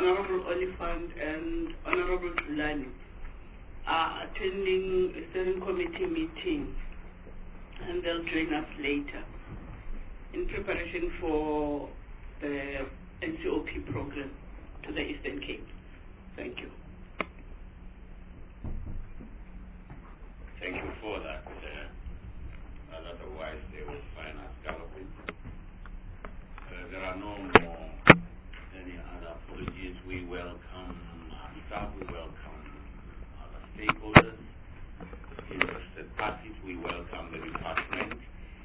Honorable Oliphant and Honorable Tulani are attending a steering committee meeting, and they'll join us later in preparation for the NCOP program to the Eastern Cape. Thank you. Thank you for that. Otherwise, they will find us galloping. There are no more any other apologies. We welcome our staff, we welcome other stakeholders, interested parties, we welcome the department.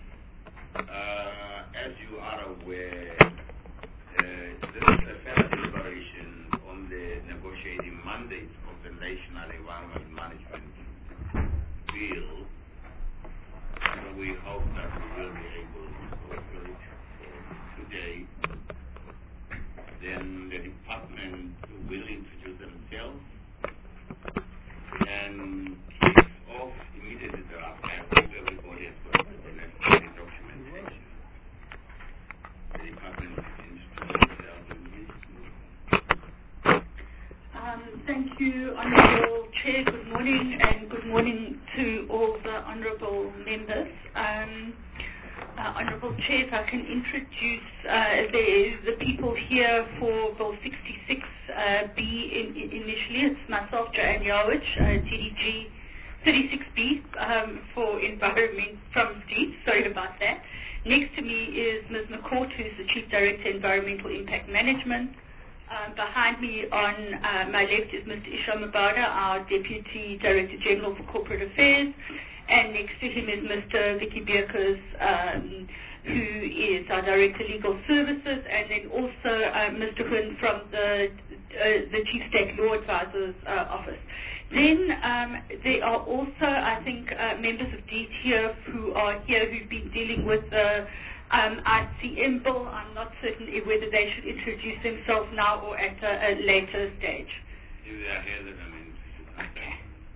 As you are aware, there is a further deliberation on the negotiating mandate of the National Environment Management Bill. And we hope that we will be able to cooperate today. Then the department will introduce themselves and kick off immediately thereafter. I hope everybody has got the necessary documentation. The department will introduce themselves immediately. Thank you, Honourable Chair. Good morning, and good morning to all the honourable members. Honourable Chair, if I can introduce the people here for Bill 66B initially. It's myself, Joanne Yowich, TDG 36B for Environment from Steve. Sorry about that. Next to me is Ms. McCourt, who's the Chief Director, Environmental Impact Management. Behind me on my left is Mr. Isham Mabada, our Deputy Director General for Corporate Affairs, and next to him is Mr. Vicky Beekers, who is our Director Legal Services, and then also Mr. Hun from the Chief State Law Advisor's Office. Then there are also, I think, members of DEET here who are here who've been dealing with the ICM bill. I'm not certain whether they should introduce themselves now or at a later stage. If they are here, then I mean, okay.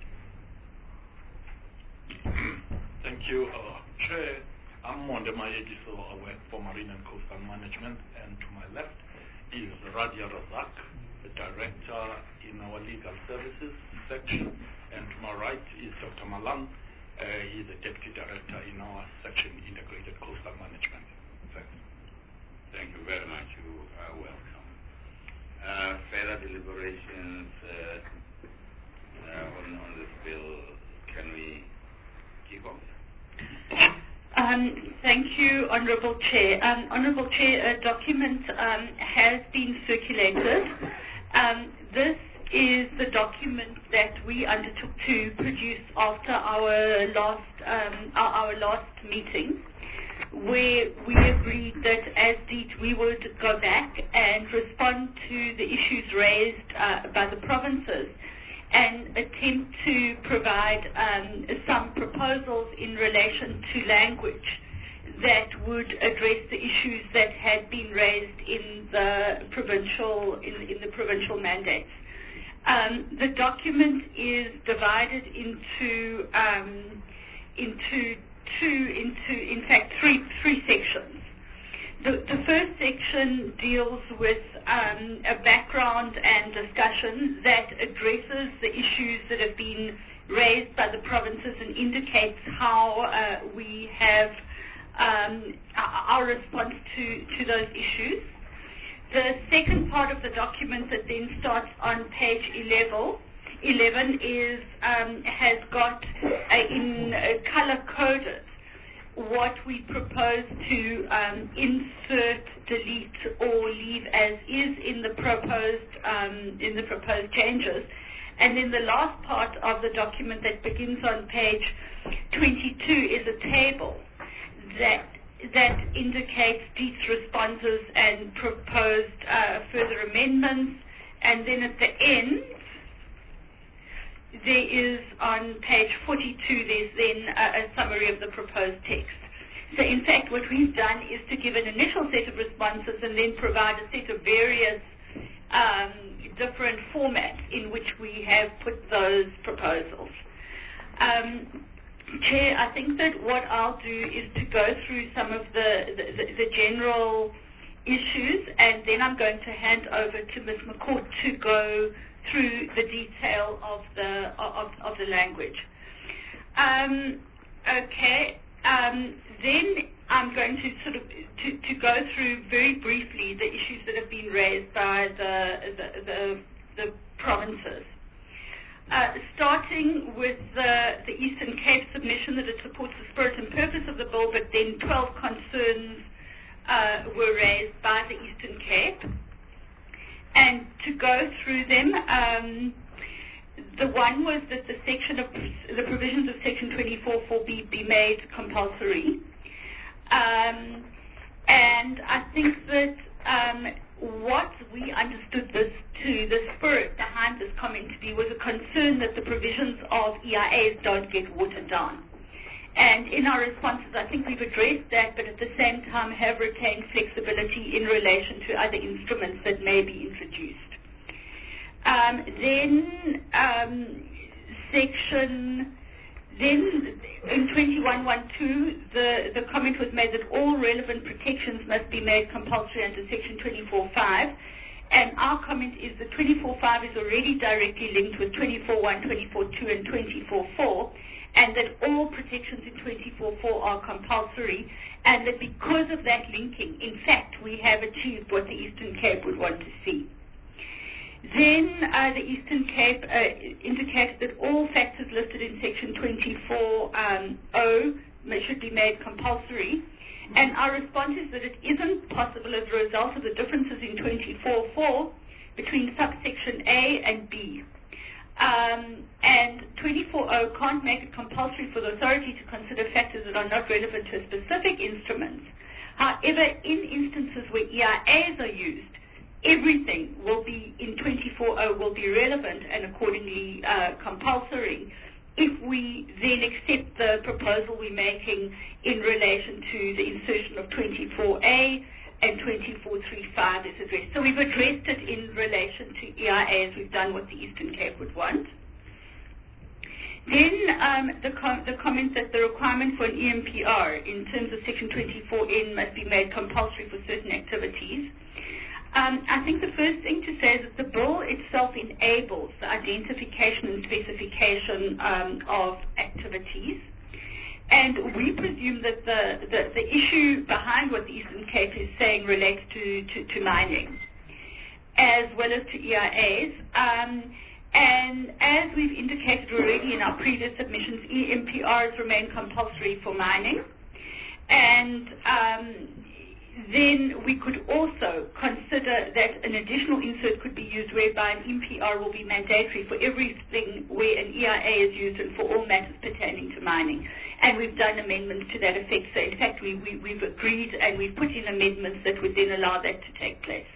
Thank you, Chair. I'm Monde Mayejiso. I work for Marine and Coastal Management, and to my left is Radia Razak, the Director in our Legal Services section, and to my right is Dr. Malang. He's the Deputy Director in our section, Integrated Coastal Management. Thanks. Thank you very much. You are welcome. Further deliberations on this bill, can we kick off? Thank you, Honourable Chair. Honourable Chair, a document has been circulated. This is the document that we undertook to produce after our last meeting, where we agreed that as DEET we would go back and respond to the issues raised by the provinces and attempt to provide some proposals in relation to language that would address the issues that had been raised in the provincial mandates. The document is divided into three sections. The first section deals with a background and discussion that addresses the issues that have been raised by the provinces and indicates how we have our response to those issues. The second part of the document that then starts on page 11 is has got in color-coded what we propose to insert, delete, or leave as is in the proposed changes. And then the last part of the document that begins on page 22 is a table that indicates DEET's responses and proposed further amendments. And then at the end, there is on page 42, there's then a summary of the proposed text. So in fact, what we've done is to give an initial set of responses and then provide a set of various different formats in which we have put those proposals. Chair, I think that what I'll do is to go through some of the general issues, and then I'm going to hand over to Ms. McCourt to go through the detail of the language. Then I'm going to sort of to go through very briefly the issues that have been raised by the provinces. Starting with the Eastern Cape submission that it supports the spirit and purpose of the bill, but then 12 concerns were raised by the Eastern Cape. And to go through them, the one was that the provisions of Section 24(4) be made compulsory. And I think that what we understood the spirit behind this comment to be was a concern that the provisions of EIAs don't get watered down. And in our responses, I think we've addressed that, but at the same time have retained flexibility in relation to other instruments that may be introduced. Then in 2112, the comment was made that all relevant protections must be made compulsory under Section 24.5. And our comment is that 24.5 is already directly linked with 24.1, 24.2, and 24.4, and that all protections in 24.4 are compulsory, and that because of that linking, in fact, we have achieved what the Eastern Cape would want to see. Then the Eastern Cape indicated that all factors listed in Section 24.0 should be made compulsory. And our response is that it isn't possible as a result of the differences in 24.4 between subsection A and B. And 24.0 can't make it compulsory for the authority to consider factors that are not relevant to a specific instrument. However, in instances where EIAs are used, everything will be in 24.0 will be relevant and accordingly compulsory if we then accept the proposal we're making in relation to the insertion of 24A and 24.35 is addressed. So we've addressed it in relation to EIAs. We've done what the Eastern Cape would want. Then the comment that the requirement for an EMPR in terms of Section 24N must be made compulsory for certain activities. I think the first thing to say is that the bill itself enables the identification and specification of activities. And we presume that the issue behind what the Eastern Cape is saying relates to mining, as well as to EIAs. And as we've indicated already in our previous submissions, EMPRs remain compulsory for mining. And then we could also consider that an additional insert could be used whereby an MPR will be mandatory for everything where an EIA is used and for all matters pertaining to mining. And we've done amendments to that effect. So in fact, we've agreed and we've put in amendments that would then allow that to take place.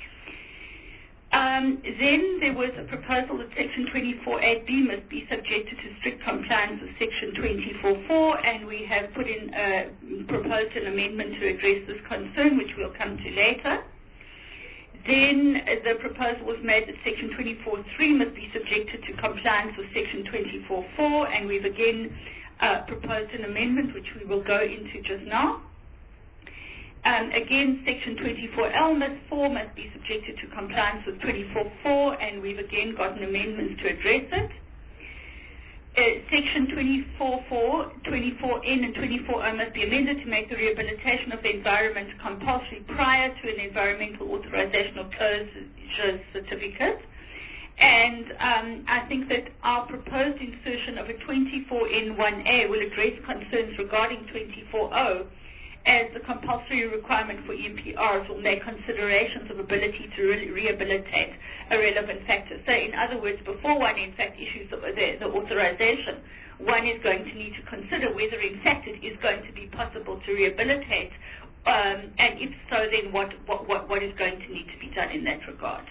Then there was a proposal that Section 24.8b must be subjected to strict compliance with Section 24.4, and we have put in proposed an amendment to address this concern, which we'll come to later. Then the proposal was made that Section 24.3 must be subjected to compliance with Section 24.4, and we've again proposed an amendment, which we will go into just now. Again, Section 24L must be subjected to compliance with 24.4, and we've again gotten amendments to address it. Section 24.4, 24N, and 24O must be amended to make the rehabilitation of the environment compulsory prior to an environmental authorization or closure certificate. And I think that our proposed insertion of a 24N1A will address concerns regarding 24O, as the compulsory requirement for EMPRs will make considerations of ability to rehabilitate a relevant factor. So in other words, before one in fact issues the authorization, one is going to need to consider whether in fact it is going to be possible to rehabilitate, and if so, then what is going to need to be done in that regard.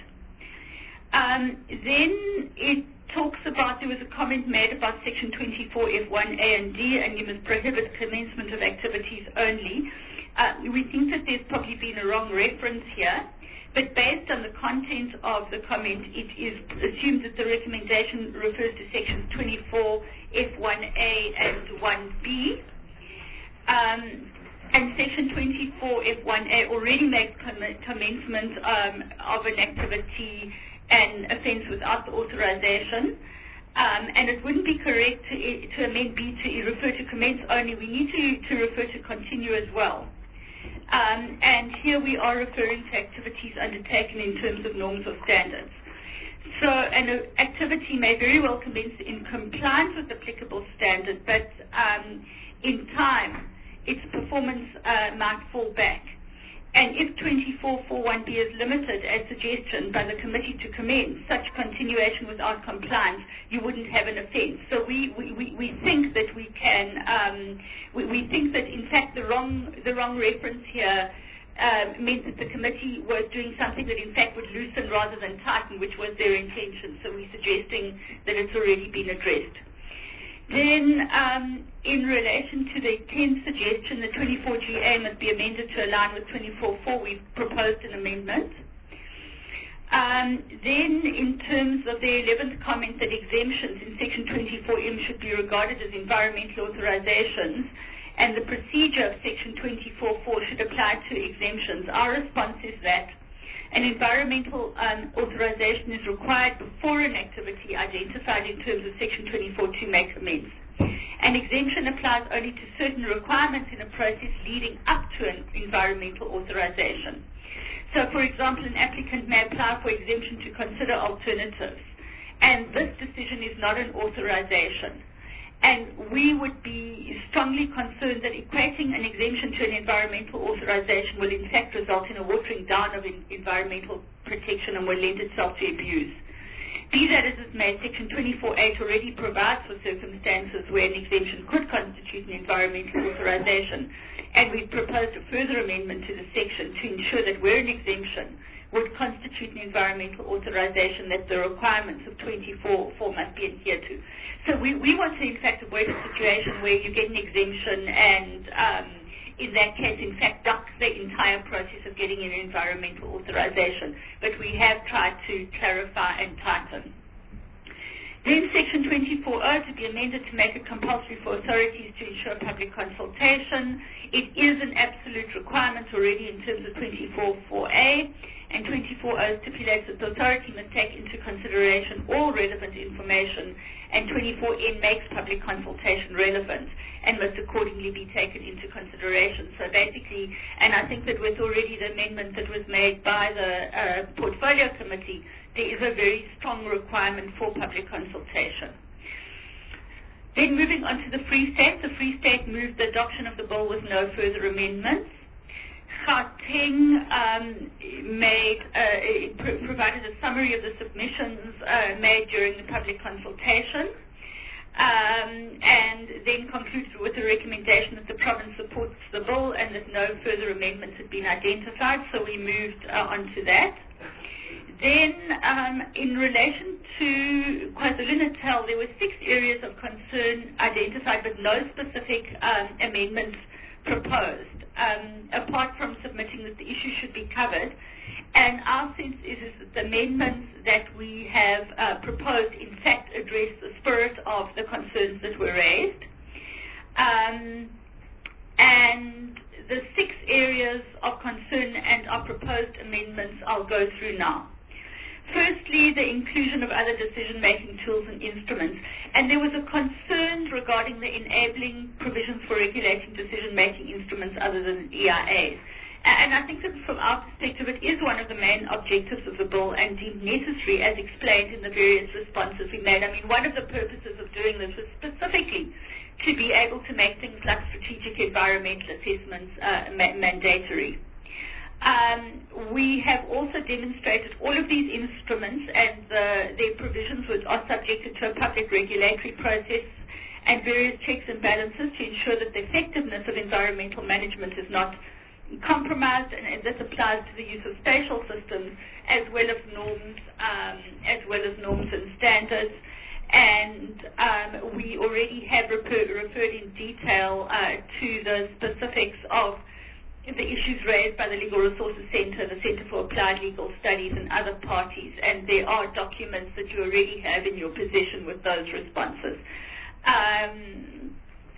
Then it talks about, there was a comment made about Section 24F1A and D, and you must prohibit commencement of activities only. We think that there's probably been a wrong reference here, but based on the content of the comment, it is assumed that the recommendation refers to Sections 24F1A and 1B. And Section 24F1A already makes commencement of an activity an offence without the authorization. And it wouldn't be correct to amend B to refer to commence only. We need to refer to continue as well. And here we are referring to activities undertaken in terms of norms or standards. So an activity may very well commence in compliance with applicable standard, but in time, its performance might fall back. And if 2441B is limited, as suggestion by the committee, to commence such continuation without compliance, you wouldn't have an offence. So we think that we can, we think that in fact the wrong reference here meant that the committee was doing something that in fact would loosen rather than tighten, which was their intention. So we're suggesting that it's already been addressed. Then, in relation to the 10th suggestion, the 24GA must be amended to align with 24.4. We've proposed an amendment. Then, in terms of the 11th comment that exemptions in Section 24M should be regarded as environmental authorizations, and the procedure of Section 24.4 should apply to exemptions, our response is that an environmental authorization is required before an activity identified in terms of Section 24.2 may commence. An exemption applies only to certain requirements in a process leading up to an environmental authorization. So, for example, an applicant may apply for exemption to consider alternatives, and this decision is not an authorization. And we would be strongly concerned that equating an exemption to an environmental authorization will in fact result in a watering down of environmental protection and will lend itself to abuse. Be that as it may, Section 24.8 already provides for circumstances where an exemption could constitute an environmental authorization, and we've proposed a further amendment to the section to ensure that where an exemption would constitute an environmental authorization, that the requirements of 24.4 must be adhered to. So we want to, in fact, avoid a situation where you get an exemption and, in that case, in fact, duck the entire process of getting an environmental authorization. But we have tried to clarify and tighten. Then Section 24.0 to be amended to make it compulsory for authorities to ensure public consultation. It is an absolute requirement already in terms of 24.4a, and 24.0 stipulates that the authority must take into consideration all relevant information, and 24n makes public consultation relevant and must accordingly be taken into consideration. So basically, and I think that with already the amendment that was made by the Portfolio Committee, there is a very strong requirement for public consultation. Then moving on to the Free State. The Free State moved the adoption of the bill with no further amendments. Gauteng provided a summary of the submissions made during the public consultation, and then concluded with a recommendation that the province supports the bill and that no further amendments had been identified, so we moved on to that. Then, in relation to KwaZulu-Natal, there were 6 areas of concern identified, but no specific amendments proposed, apart from submitting that the issue should be covered. And our sense is that the amendments that we have proposed, in fact, address the spirit of the concerns that were raised. And the 6 areas of concern and our proposed amendments I'll go through now. Firstly, the inclusion of other decision-making tools and instruments. And there was a concern regarding the enabling provisions for regulating decision-making instruments other than EIAs. And I think that from our perspective, it is one of the main objectives of the bill and deemed necessary as explained in the various responses we made. I mean, one of the purposes of doing this was specifically to be able to make things like strategic environmental assessments mandatory. We have also demonstrated all of these instruments and their provisions are subjected to a public regulatory process and various checks and balances to ensure that the effectiveness of environmental management is not compromised, and this applies to the use of spatial systems as well as norms and standards. And we already have referred in detail to the specifics of the issues raised by the Legal Resources Centre, the Centre for Applied Legal Studies, and other parties, and there are documents that you already have in your possession with those responses.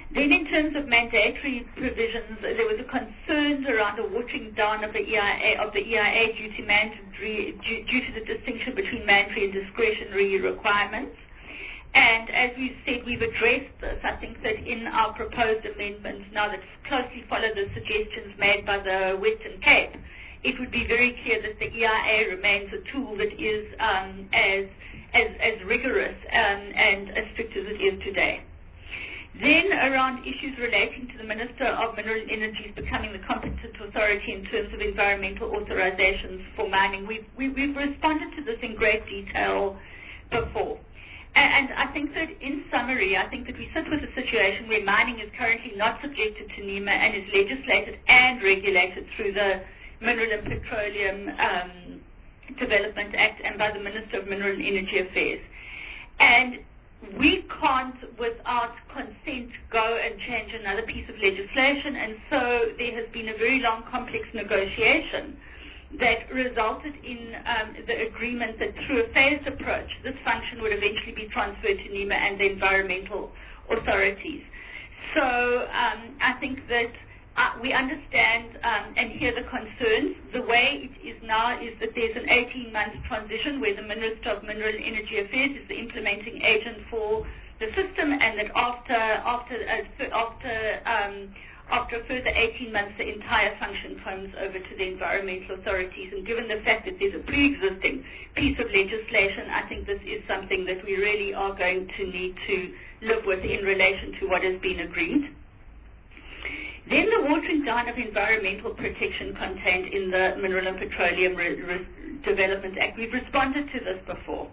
Then in terms of mandatory provisions, there was a concern around a watering down of the EIA due to the distinction between mandatory and discretionary requirements. And as we said, we've addressed this. I think that in our proposed amendments, now that closely follow the suggestions made by the Western Cape, it would be very clear that the EIA remains a tool that is as rigorous and as strict as it is today. Then around issues relating to the Minister of Mineral and Energy's becoming the competent authority in terms of environmental authorizations for mining, we've responded to this in great detail before. And I think that in summary, I think that we sit with a situation where mining is currently not subjected to NEMA and is legislated and regulated through the Mineral and Petroleum Development Act and by the Minister of Mineral and Energy Affairs. And we can't, without consent, go and change another piece of legislation, and so there has been a very long, complex negotiation that resulted in the agreement that through a phased approach, this function would eventually be transferred to NEMA and the environmental authorities. So I think that we understand and hear the concerns. The way it is now is that there's an 18-month transition where the Minister of Mineral and Energy Affairs is the implementing agent for the system, and that after a further 18 months, the entire function comes over to the environmental authorities. And given the fact that there's a pre-existing piece of legislation, I think this is something that we really are going to need to live with in relation to what has been agreed. Then the watering down of environmental protection contained in the Mineral and Petroleum Development Act. We've responded to this before.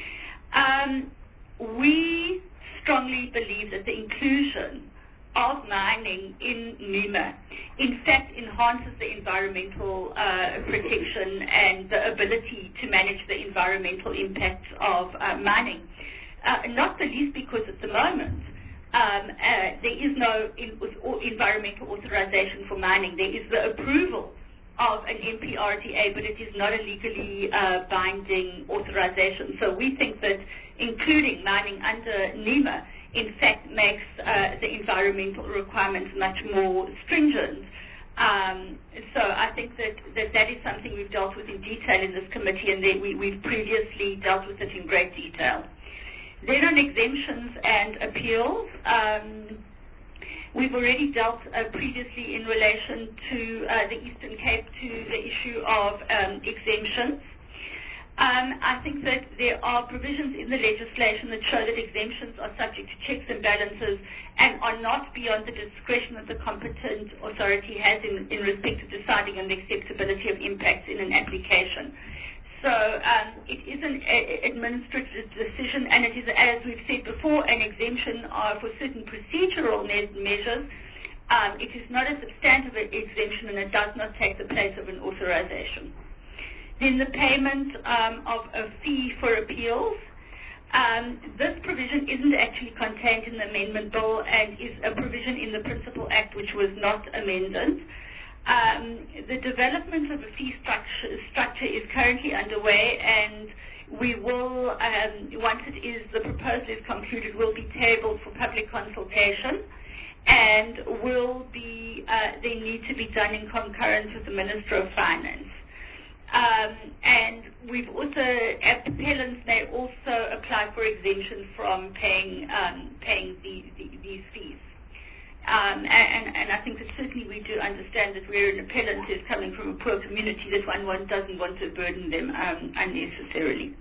We strongly believe that the inclusion of mining in NEMA in fact enhances the environmental protection and the ability to manage the environmental impacts of mining. Not the least because at the moment, there is no environmental authorization for mining. There is the approval of an MPRDA, but it is not a legally binding authorization. So we think that including mining under NEMA, in fact, makes the environmental requirements much more stringent. So I think that is something we've dealt with in detail in this committee, and we've previously dealt with it in great detail. Then on exemptions and appeals, we've already dealt previously in relation to the Eastern Cape to the issue of exemptions. I think that there are provisions in the legislation that show that exemptions are subject to checks and balances and are not beyond the discretion that the competent authority has in respect of deciding on the acceptability of impacts in an application. So it is an administrative decision, and it is, as we've said before, an exemption for certain procedural measures. It is not a substantive exemption, and it does not take the place of an authorization. Then the payment of a fee for appeals. This provision isn't actually contained in the amendment bill and is a provision in the Principal Act which was not amended. The development of a fee structure is currently underway, and we will, once the proposal is concluded, will be tabled for public consultation, and will be they need to be done in concurrence with the Minister of Finance. And we've also, appellants may also apply for exemption from paying these fees. And I think that certainly we do understand that where an appellant is coming from a poor community, that one doesn't want to burden them unnecessarily.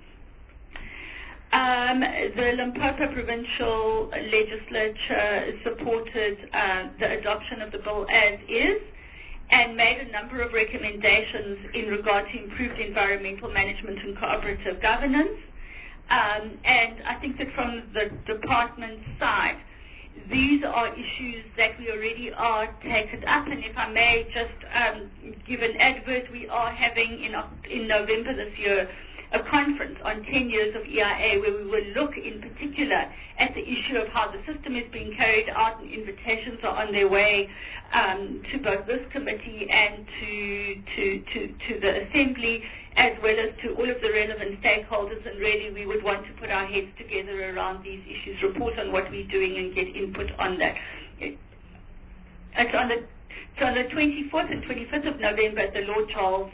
The Limpopo Provincial Legislature supported the adoption of the bill as is and made a number of recommendations in regard to improved environmental management and cooperative governance. And I think that from the department's side, these are issues that we already are taken up, and if I may just give an advert, we are having in November this year a conference on 10 years of EIA where we will look in particular at the issue of how the system is being carried out, and invitations are on their way to both this committee and to the Assembly, as well as to all of the relevant stakeholders, and really we would want to put our heads together around these issues, report on what we're doing and get input on that. it's on the 24th and 25th of November at the Lord Charles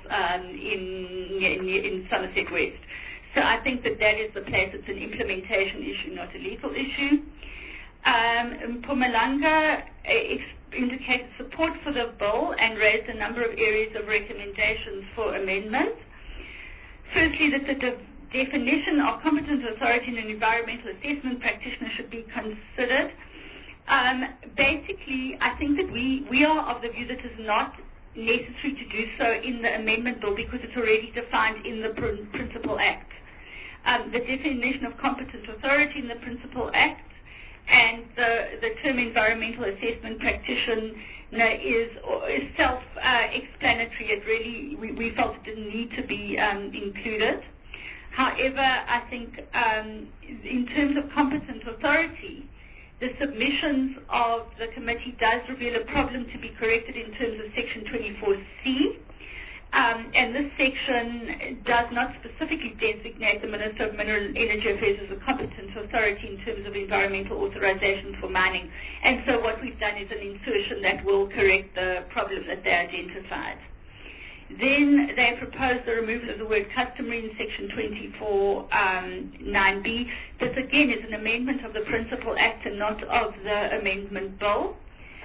in Somerset West. So I think that is the place. It's an implementation issue, not a legal issue. Mpumalanga indicated support for the bill and raised a number of areas of recommendations for amendment. Firstly, that the definition of competent authority and an environmental assessment practitioner should be considered. Basically, I think that we are of the view that it is not necessary to do so in the amendment bill because it's already defined in the Principal Act. The definition of competent authority in the Principal Act and the term environmental assessment practitioner is self-explanatory. We felt it didn't need to be included. However, I think in terms of competent authority, the submissions of the committee does reveal a problem to be corrected in terms of Section 24C. And this section does not specifically designate the Minister of Mineral and Energy Affairs as a competent authority in terms of environmental authorization for mining. And so what we've done is an insertion that will correct the problem that they identified. Then they proposed the removal of the word customary in Section 24(9)(b). This again is an amendment of the Principal Act and not of the amendment bill.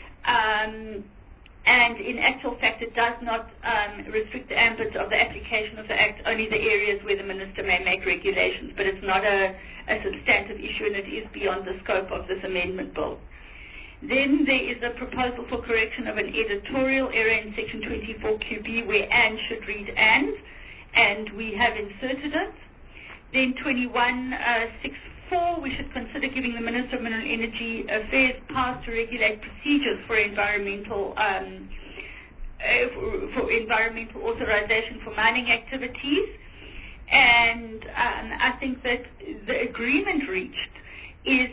And in actual fact, it does not restrict the ambit of the application of the Act, only the areas where the Minister may make regulations, but it's not a substantive issue and it is beyond the scope of this amendment bill. Then there is a proposal for correction of an editorial error in Section 24QB where and should read and we have inserted it. Then 2164, we should consider giving the Minister of Mineral and Energy Affairs powers to regulate procedures for environmental authorization for mining activities. And I think that the agreement reached is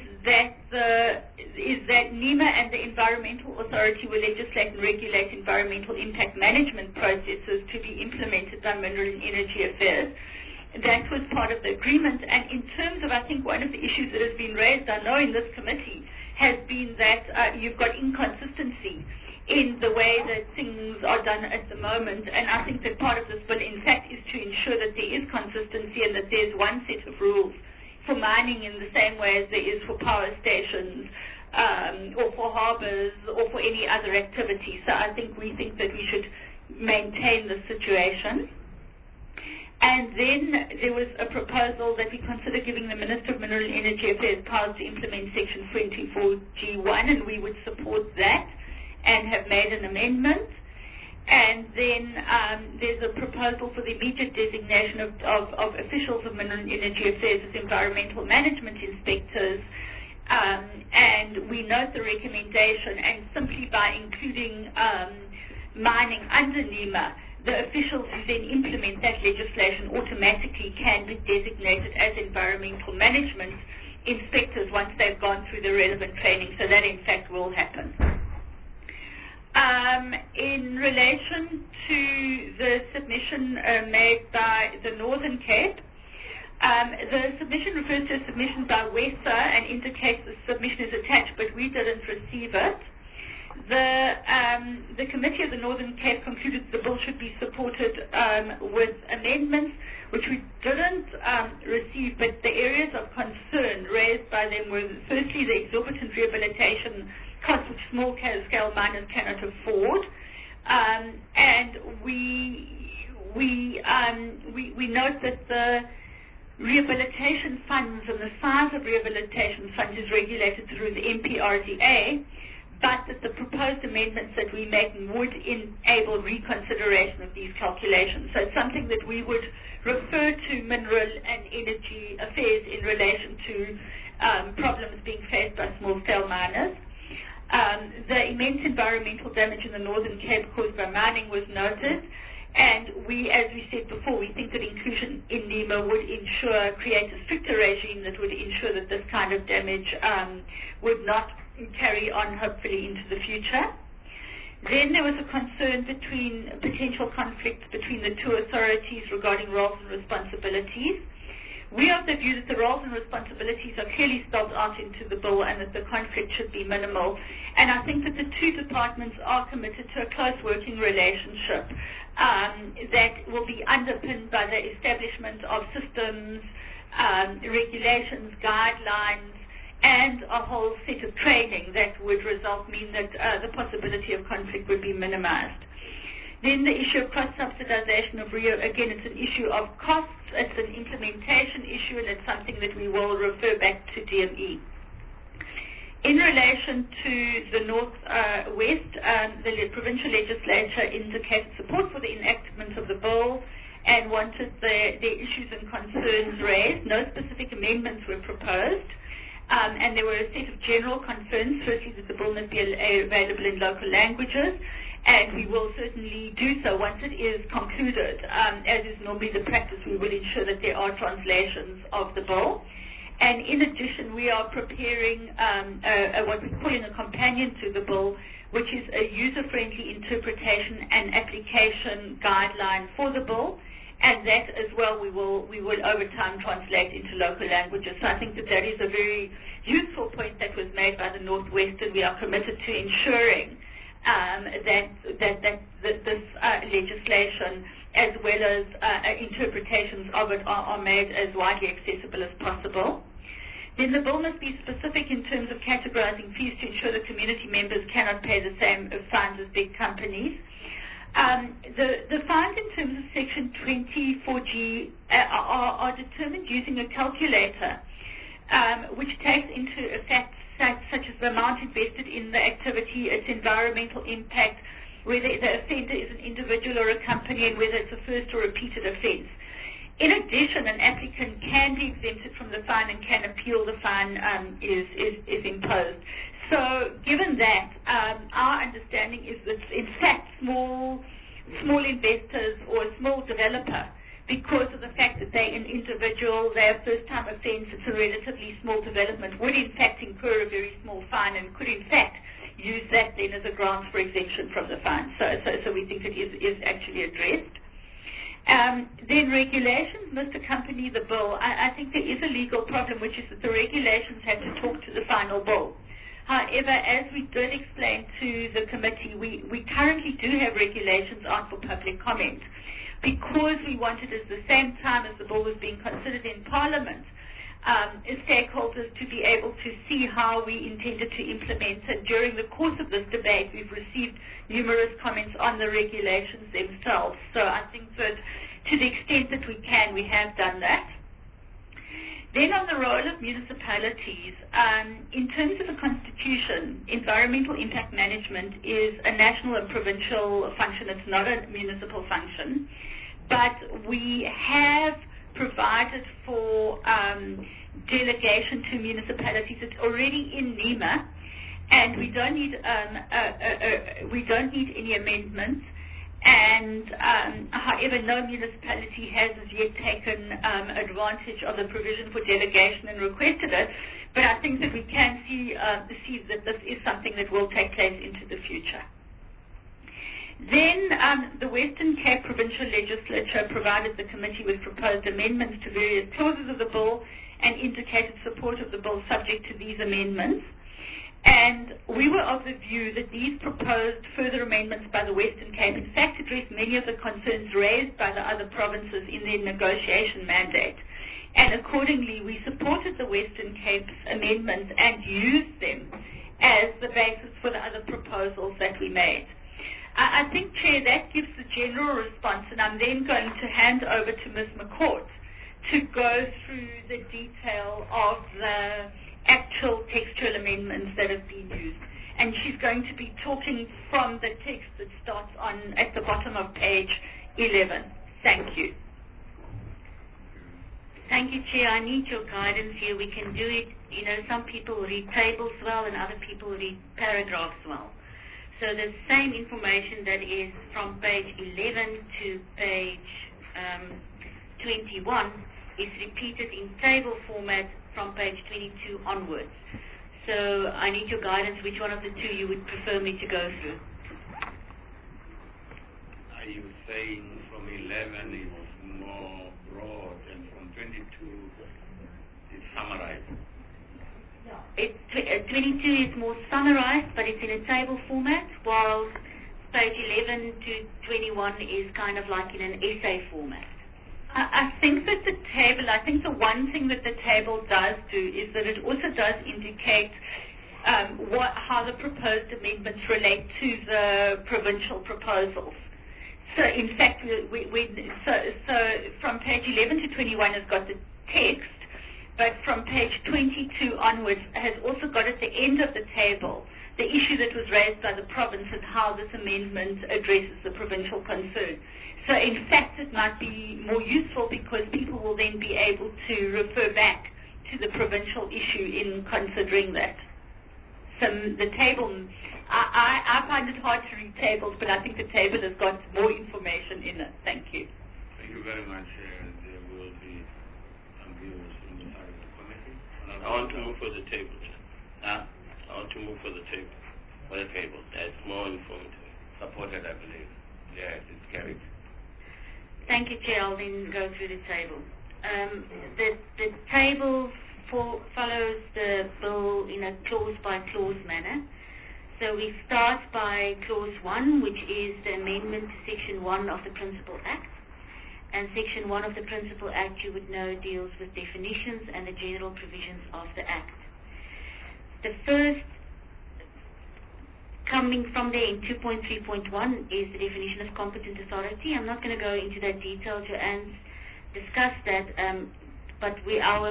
that NEMA and the Environmental Authority will legislate and regulate environmental impact management processes to be implemented by Mineral and Energy Affairs. That was part of the agreement. And in terms of, I think, one of the issues that has been raised, I know, in this committee, has been that you've got inconsistency in the way that things are done at the moment. And I think that part of this bill, in fact, is to ensure that there is consistency and that there's one set of rules for mining in the same way as there is for power stations or for harbors or for any other activity. So we think that we should maintain the situation. And then there was a proposal that we consider giving the Minister of Mineral and Energy Affairs powers to implement Section 24G1, and we would support that and have made an amendment. And then there's a proposal for the immediate designation of officials of Mineral and Energy Affairs as environmental management inspectors. And we note the recommendation, and simply by including mining under NEMA, the officials who then implement that legislation automatically can be designated as environmental management inspectors once they've gone through the relevant training. So that, in fact, will happen. In relation to the submission made by the Northern Cape, the submission refers to a submission by WESA and indicates the submission is attached, but we didn't receive it. The Committee of the Northern Cape concluded the bill should be supported with amendments, which we didn't receive, but the areas of concern raised by them were firstly the exorbitant rehabilitation costs which small-scale miners cannot afford, and we note that the rehabilitation funds and the size of rehabilitation funds is regulated through the MPRDA, but that the proposed amendments that we make would enable reconsideration of these calculations. So it's something that we would refer to Mineral and Energy Affairs in relation to problems being faced by small-scale miners. The immense environmental damage in the Northern Cape caused by mining was noted, and we, as we said before, we think that inclusion in NEMA would create a stricter regime that would ensure that this kind of damage would not carry on, hopefully, into the future. Then there was a concern potential conflict between the two authorities regarding roles and responsibilities. We are the view that the roles and responsibilities are clearly spelled out into the bill and that the conflict should be minimal. And I think that the two departments are committed to a close working relationship that will be underpinned by the establishment of systems, regulations, guidelines, and a whole set of training that would mean that the possibility of conflict would be minimized. Then the issue of cross-subsidization of RIO, again, it's an issue of costs, it's an implementation issue, and it's something that we will refer back to DME. In relation to the Northwest, the provincial legislature indicated support for the enactment of the bill and wanted the issues and concerns raised. No specific amendments were proposed. And there were a set of general concerns, firstly that the bill must be available in local languages, and we will certainly do so once it is concluded. As is normally the practice, we will ensure that there are translations of the bill. And in addition, we are preparing what we're calling a companion to the bill, which is a user-friendly interpretation and application guideline for the bill. And that as well we will over time translate into local languages. So I think that is a very useful point that was made by the Northwest, and we are committed to ensuring that this legislation, as well as interpretations of it, are made as widely accessible as possible. Then the bill must be specific in terms of categorizing fees to ensure that community members cannot pay the same fines as big companies. The fines in terms of Section 24G are determined using a calculator, which takes into effect such as the amount invested in the activity, its environmental impact, whether the offender is an individual or a company, and whether it's a first or repeated offense. In addition, an applicant can be exempted from the fine and can appeal the fine is imposed. So given that, our understanding is that, in fact, small investors or a small developer, because of the fact that they're an individual, they're a first-time offense, it's a relatively small development, would in fact incur a very small fine and could in fact use that then as a ground for exemption from the fine. So we think it is actually addressed. Then regulations must accompany the bill. I think there is a legal problem, which is that the regulations have to talk to the final bill. However, as we did explain to the committee, we currently do have regulations out for public comment because we wanted, at the same time as the bill was being considered in Parliament, stakeholders to be able to see how we intended to implement. And during the course of this debate, we've received numerous comments on the regulations themselves. So I think that to the extent that we can, we have done that. Then on the role of municipalities, in terms of the Constitution, environmental impact management is a national and provincial function. It's not a municipal function. But we have provided for delegation to municipalities. It's already in NEMA, and we don't need any amendments. And however, no municipality has as yet taken advantage of the provision for delegation and requested it. But I think that we can see that this is something that will take place into the future. Then the Western Cape Provincial Legislature provided the committee with proposed amendments to various clauses of the bill and indicated support of the bill subject to these amendments. And we were of the view that these proposed further amendments by the Western Cape in fact address many of the concerns raised by the other provinces in their negotiation mandate. And accordingly, we supported the Western Cape's amendments and used them as the basis for the other proposals that we made. I think, Chair, that gives the general response, and I'm then going to hand over to Ms. McCourt to go through the detail of the actual textual amendments that have been used. And she's going to be talking from the text that starts at the bottom of page 11. Thank you. Thank you, Chair. I need your guidance here. We can do it, some people read tables well and other people read paragraphs well. So the same information that is from page 11 to page 21 is repeated in table format from page 22 onwards. So I need your guidance, which one of the two you would prefer me to go through. Are you saying from 11 it's more broad and from 22 is summarized. 22 is more summarized, but it's in a table format, while page 11 to 21 is kind of like in an essay format. I think that the one thing that the table does do is that it also does indicate how the proposed amendments relate to the provincial proposals. So in fact, so from page 11 to 21 has got the text, but from page 22 onwards has also got at the end of the table the issue that was raised by the province and how this amendment addresses the provincial concern. So in fact, it might be more useful because people will then be able to refer back to the provincial issue in considering that. So the table, I find it hard to read tables, but I think the table has got more information in it. Thank you. Thank you very much. There will be some views from the side of the committee. I want to move for the table, Chair. I want to move for the table. For the table. That's more informative. Supported, I believe. Yes, it's carried. Thank you, Chair. I'll then go through the table. The table follows the bill in a clause-by-clause manner. So we start by Clause 1, which is the amendment to Section 1 of the Principal Act. And Section 1 of the Principal Act, you would know, deals with definitions and the general provisions of the Act. The first, coming from there in 2.3.1, is the definition of competent authority. I'm not going to go into that detail. Joanne's discussed that, but our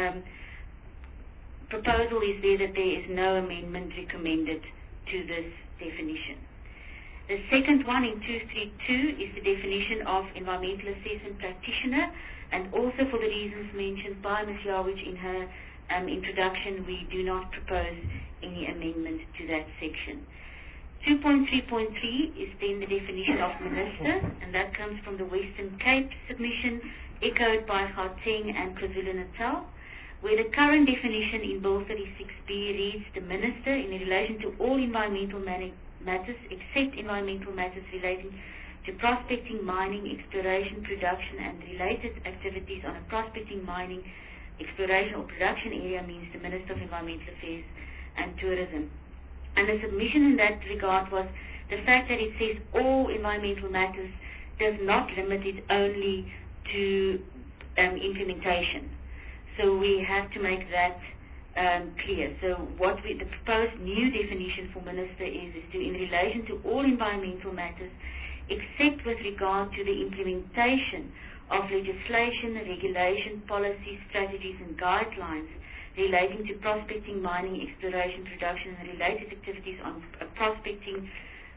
proposal is there that there is no amendment recommended to this definition. The second one in 232 is the definition of environmental assessment practitioner, and also for the reasons mentioned by Ms. Yawich in her introduction, we do not propose any amendment to that section. 2.3.3 is then the definition of minister, and that comes from the Western Cape submission, echoed by Gauteng and KwaZulu-Natal, where the current definition in Bill 36B reads the minister in relation to all environmental matters except environmental matters relating to prospecting, mining, exploration, production, and related activities on a prospecting, mining, exploration or production area means the Minister of Environmental Affairs and Tourism. And the submission in that regard was the fact that it says all environmental matters does not limit it only to implementation. So we have to make that clear. So what the proposed new definition for minister is to in relation to all environmental matters except with regard to the implementation of legislation, regulation, policies, strategies and guidelines relating to prospecting, mining, exploration, production and related activities on prospecting.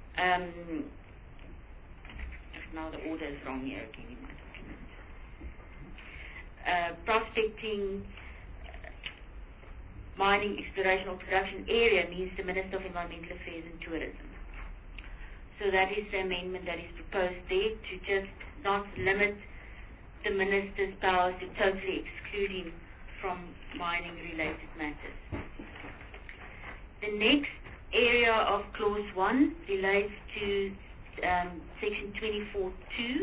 Now the order is wrong here. Give me my document. Prospecting, mining, exploration or production area means the Minister of Environmental Affairs and Tourism. So that is the amendment that is proposed there, to just not limit the Minister's powers to totally exclude him from mining-related matters. The next area of Clause 1 relates to Section 24.2,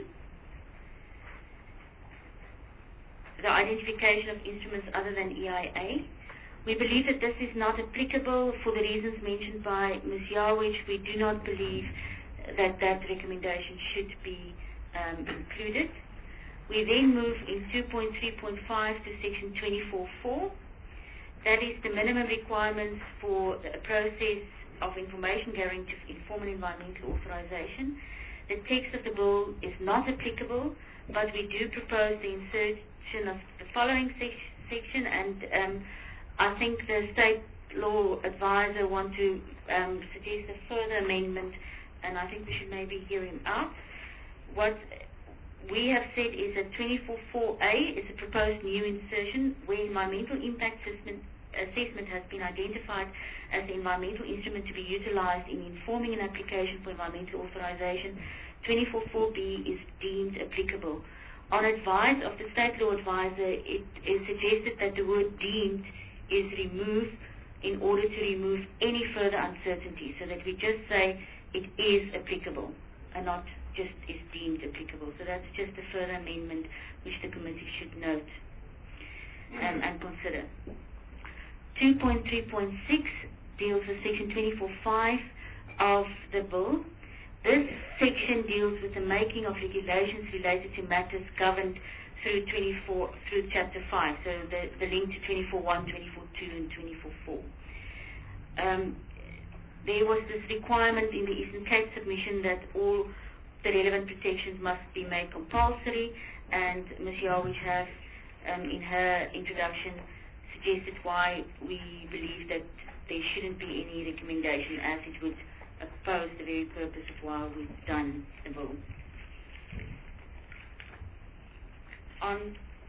the identification of instruments other than EIA. We believe that this is not applicable for the reasons mentioned by Ms. Yawich. We do not believe that that recommendation should be included. We then move in 2.3.5 to Section 24.4. That is the minimum requirements for a process of information gathering to inform an environmental authorization. The text of the bill is not applicable, but we do propose the insertion of the following section, and I think the State Law Advisor want to suggest a further amendment, and I think we should maybe hear him out. What we have said is that 24.4a is a proposed new insertion where environmental impact assessment has been identified as the environmental instrument to be utilized in informing an application for environmental authorization. 24.4b is deemed applicable. On advice of the State Law Advisor, it is suggested that the word deemed is removed in order to remove any further uncertainty, so that we just say it is applicable and not just is deemed applicable. So that's just a further amendment which the committee should note and consider. 2.3.6 deals with Section 24.5 of the bill. This section deals with the making of regulations related to matters governed through Chapter 5, so the link to 24.1, 24.2, and 24.4. There was this requirement in the Eastern Cape submission that all the relevant protections must be made compulsory, and Ms. Yawich has, in her introduction, suggested why we believe that there shouldn't be any recommendation, as it would oppose the very purpose of why we've done the bill. On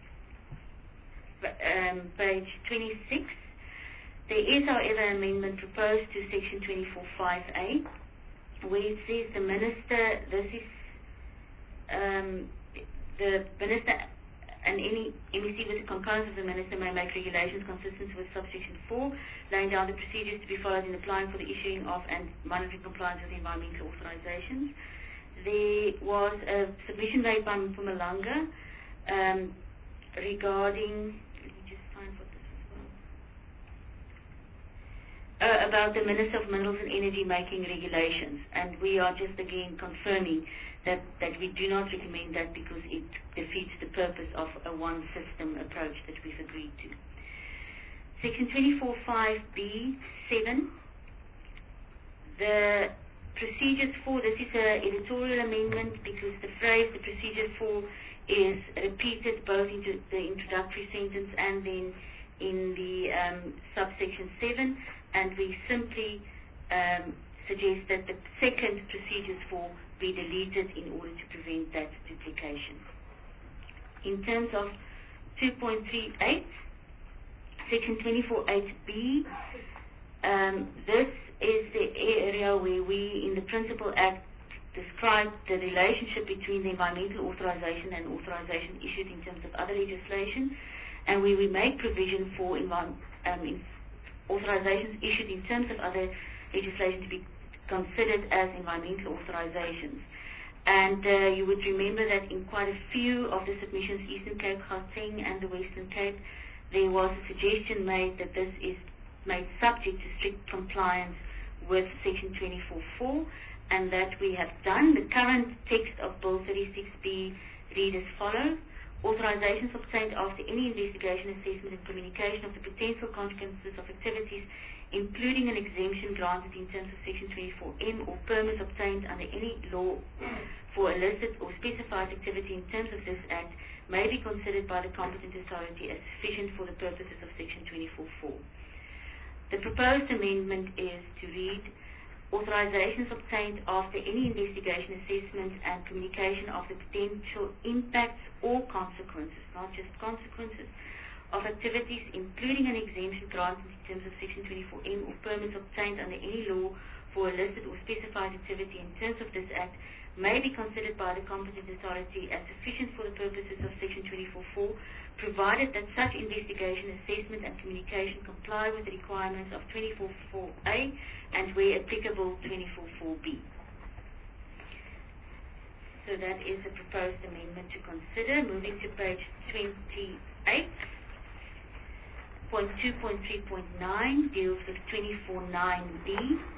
page 26, there is, however, an amendment proposed to Section 24.5a, where it says the Minister, the Minister and any MEC with the concurrence of the Minister may make regulations consistent with subsection 4, laying down the procedures to be followed in applying for the issuing of and monitoring compliance with environmental authorizations. There was a submission made by Mpumalanga regarding, let me just find what this was about the Minister of Minerals and Energy making regulations, and we are just again confirming that we do not recommend that because it defeats the purpose of a one-system approach that we've agreed to. Section 24.5b(7), the procedures for, this is an editorial amendment because the phrase the procedures for is repeated both into the introductory sentence and then in the subsection 7, and we simply suggest that the second procedures for be deleted in order to prevent that duplication. In terms of 2.38, Section 24.8b, this is the area where we, in the Principal Act, describe the relationship between the environmental authorization and authorization issued in terms of other legislation, and where we make provision for authorizations issued in terms of other legislation to be considered as environmental authorizations. And you would remember that in quite a few of the submissions, Eastern Cape, Gauteng, and the Western Cape, there was a suggestion made that this is made subject to strict compliance with Section 24.4, and that we have done. The current text of Bill 36B read as follows: authorizations obtained after any investigation, assessment, and communication of the potential consequences of activities, including an exemption granted in terms of Section 24M, or permits obtained under any law for a listed or specified activity in terms of this Act, may be considered by the competent authority as sufficient for the purposes of Section 24.4. The proposed amendment is to read: authorizations obtained after any investigation, assessment, and communication of the potential impacts or consequences, not just consequences, of activities, including an exemption granted in terms of Section 24M, or permits obtained under any law for a listed or specified activity in terms of this Act, may be considered by the competent authority as sufficient for the purposes of Section 24.4, provided that such investigation, assessment, and communication comply with the requirements of 24.4a and, where applicable, 24.4b. So that is a proposed amendment to consider. Moving to page 28. Point 2.3.9 deals with 24.9b.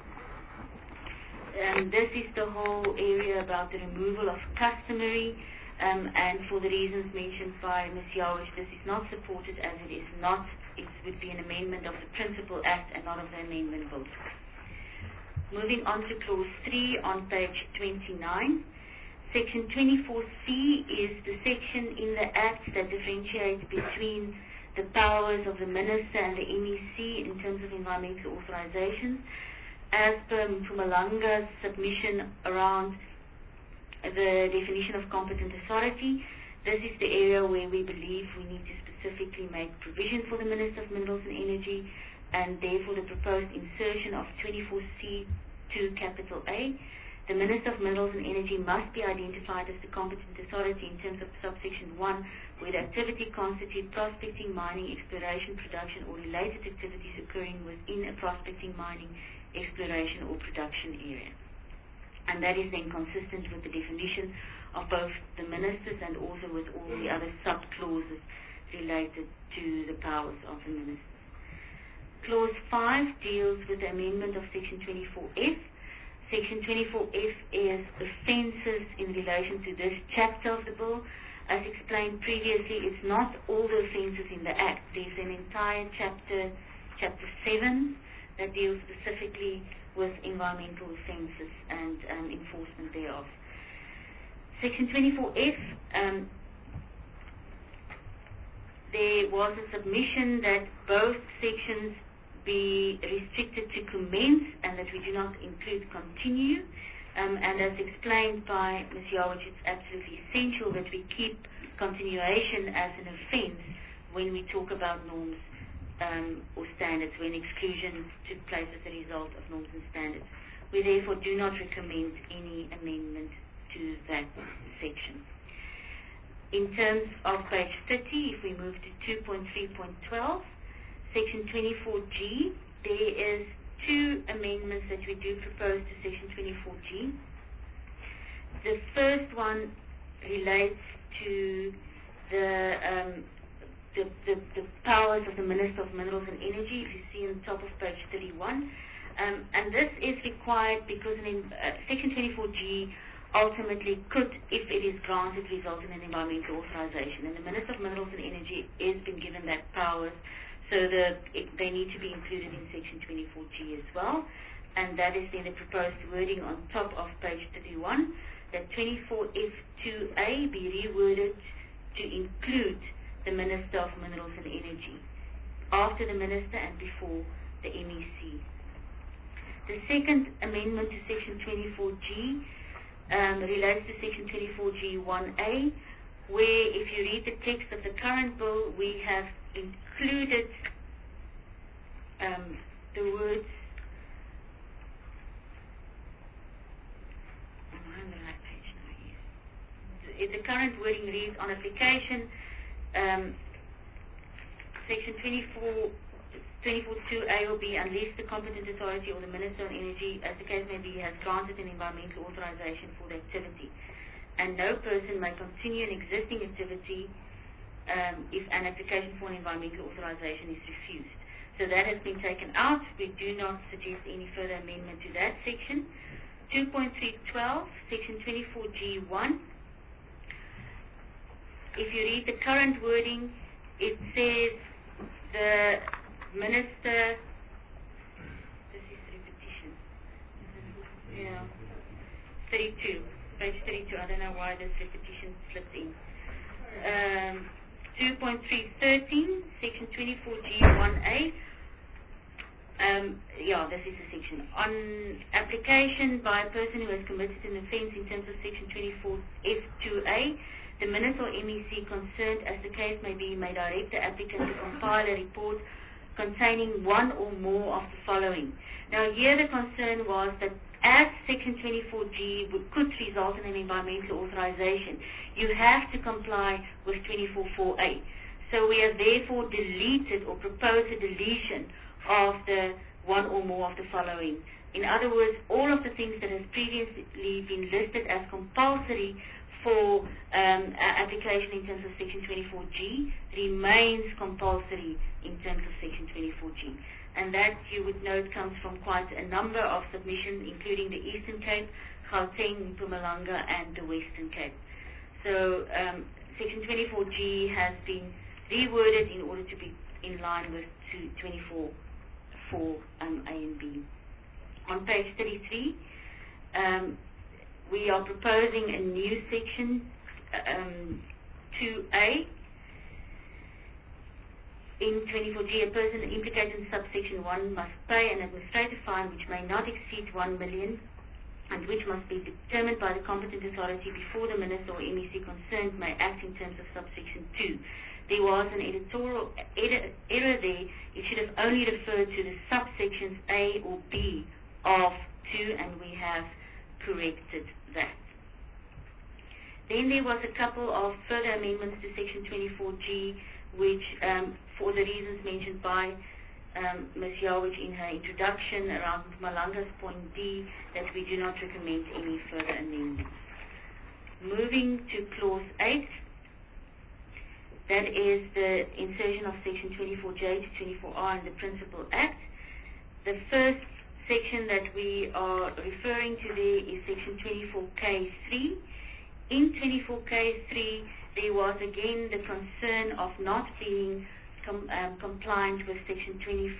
This is the whole area about the removal of customary, and for the reasons mentioned by Ms. Yawich, this is not supported as it is not. It would be an amendment of the Principal Act and not of the amendment bill. Moving on to Clause 3 on page 29. Section 24C is the section in the Act that differentiates between the powers of the Minister and the MEC in terms of environmental authorizations. As per Mpumalanga's submission around the definition of competent authority, this is the area where we believe we need to specifically make provision for the Minister of Minerals and Energy, and therefore the proposed insertion of 24C2 capital A. The Minister of Minerals and Energy must be identified as the competent authority in terms of subsection 1, where the activity constitutes prospecting, mining, exploration, production, or related activities occurring within a prospecting, mining, exploration, or production area. And that is then consistent with the definition of both the ministers and also with all the other sub-clauses related to the powers of the ministers. Clause 5 deals with the amendment of Section 24F. Section 24F is offences in relation to this chapter of the bill. As explained previously, it's not all the offences in the Act. There's an entire chapter 7, that deals specifically with environmental offences and enforcement thereof. Section 24F, there was a submission that both sections be restricted to commence and that we do not include continue. And as explained by Ms. Yawich, it's absolutely essential that we keep continuation as an offence when we talk about norms or standards, when exclusion took place as a result of norms and standards. We therefore do not recommend any amendment to that section. In terms of page 30, if we move to 2.3.12, Section 24G, there is 2 amendments that we do propose to Section 24G. The first one relates to the powers of the Minister of Minerals and Energy, if you see on top of page 31. And this is required because Section 24G ultimately could, if it is granted, result in an environmental authorization. And the Minister of Minerals and Energy has been given that power, so they need to be included in Section 24G as well. And that is then the proposed wording on top of page 31, that 24F2A be reworded to include the Minister of Minerals and Energy, after the Minister and before the MEC. The second amendment to Section 24G relates to Section 24G 1A, where if you read the text of the current bill, we have included the words, am I on the right page now? Yes. The current wording reads, on application, Section 24.2A or B, unless the competent authority or the Minister of Energy, as the case may be, has granted an environmental authorization for the activity. And no person may continue an existing activity if an application for an environmental authorization is refused. So that has been taken out. We do not suggest any further amendment to that section. 2.312, Section 24G1. If you read the current wording, it says the Minister, this is repetition, yeah, 32, page 32, I don't know why this repetition slipped in. 2.313, Section 24G1A, this is the section. On application by a person who has committed an offence in terms of Section 24F2A, the Minister or MEC concerned, as the case may be, may direct the applicant to compile a report containing one or more of the following. Now here the concern was that as Section 24G could result in an environmental authorization, you have to comply with 24.4A. So we have therefore deleted or proposed a deletion of the one or more of the following. In other words, all of the things that have previously been listed as compulsory for application in terms of Section 24G remains compulsory in terms of Section 24G. And that, you would note, comes from quite a number of submissions, including the Eastern Cape, Gauteng, Mpumalanga, and the Western Cape. So Section 24G has been reworded in order to be in line with 24.4 A and B. On page 33, we are proposing a new section 2A. In 24G, a person implicated in subsection 1 must pay an administrative fine which may not exceed 1 million and which must be determined by the competent authority before the Minister or MEC concerned may act in terms of subsection 2. There was an editorial error there. It should have only referred to the subsections A or B of 2, and we have corrected that. Then there was a couple of further amendments to Section 24G, which, for the reasons mentioned by Ms. Yawich in her introduction around Malanga's point D, that we do not recommend any further amendments. Moving to Clause 8, That is the insertion of Section 24J to 24R in the Principal Act. The first section that we are referring to there is Section 24K3. In 24K3, there was again the concern of not being compliant with Section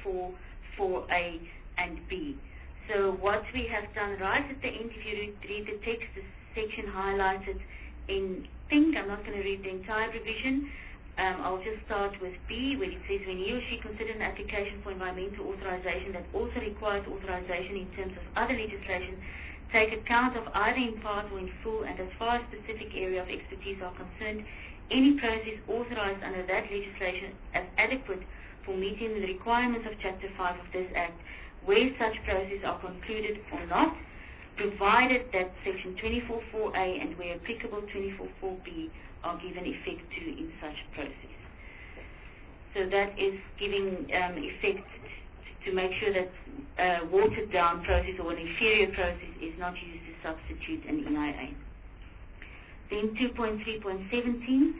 24.4A and B. So what we have done right at the end, if you read the text, the section highlighted in pink. I'm not going to read the entire provision. I'll just start with B, where it says, when he or she considers an application for environmental authorization that also requires authorization in terms of other legislation, take account of either in part or in full, and as far as specific area of expertise are concerned, any process authorized under that legislation as adequate for meeting the requirements of Chapter 5 of this Act, where such processes are concluded or not, provided that Section 24.4A and where applicable 24.4B are given effect to in such process. So that is giving effect to make sure that watered down process or an inferior process is not used to substitute an EIA. Then 2.3.17,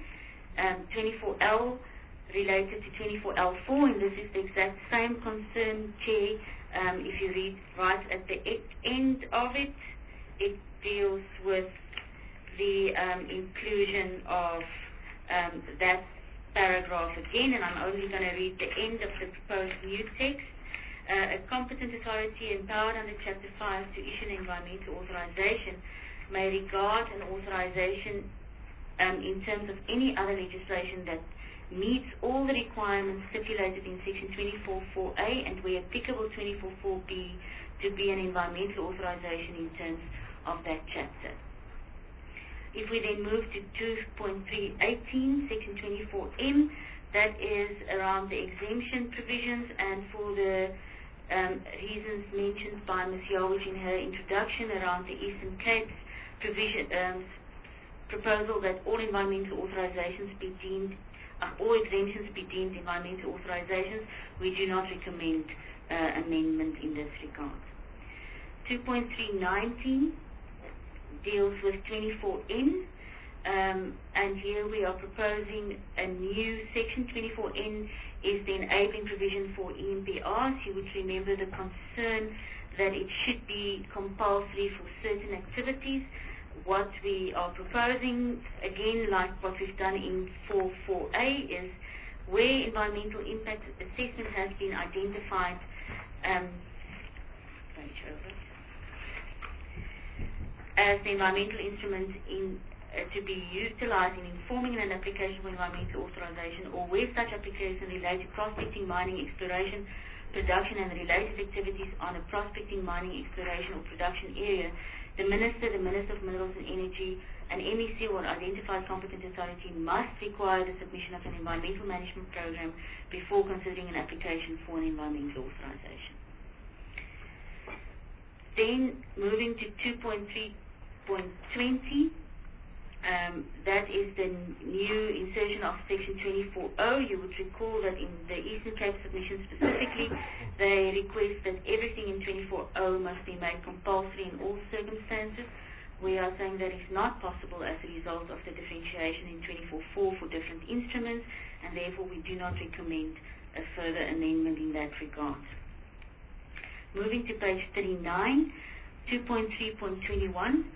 24L related to 24L4, and this is the exact same concern, Chair. If you read right at the end of it, it deals with the inclusion of that paragraph again, and I'm only going to read the end of the proposed new text. A competent authority empowered under Chapter 5 to issue an environmental authorization may regard an authorization in terms of any other legislation that meets all the requirements stipulated in Section 24.4A and where applicable 24.4B to be an environmental authorization in terms of that chapter. If we then move to 2.3.18, Section 24M, that is around the exemption provisions, and for the reasons mentioned by Ms. Yawich in her introduction around the Eastern Cape's proposal that all environmental authorizations be deemed, all exemptions be deemed environmental authorizations, we do not recommend amendment in this regard. 2.3.19 deals with 24N, and here we are proposing a new section. 24N is the enabling provision for EMPRs. You would remember the concern that it should be compulsory for certain activities. What we are proposing, again, like what we've done in 4.4A, is where environmental impact assessment has been identified, as the environmental instrument to be utilized in informing an application for environmental authorization, or where such application relates to prospecting, mining, exploration, production, and related activities on a prospecting, mining, exploration, or production area, the Minister of Minerals and Energy, an MEC or identified competent authority must require the submission of an environmental management program before considering an application for an environmental authorization. Then moving to 2.3.20, that is the new insertion of Section 24.0. You would recall that in the Eastern Cape submission specifically, they request that everything in 24.0 must be made compulsory in all circumstances. We are saying that is not possible as a result of the differentiation in 24.4 for different instruments, and therefore we do not recommend a further amendment in that regard. Moving to page 39, 2.3.21.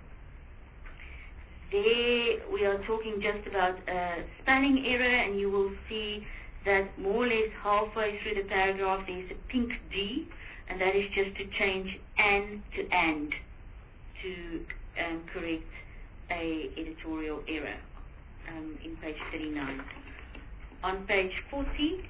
There we are talking just about a spelling error, and you will see that more or less halfway through the paragraph there's a pink D, and that is just to change "and" to "and" to correct a editorial error in page 39. On page 40,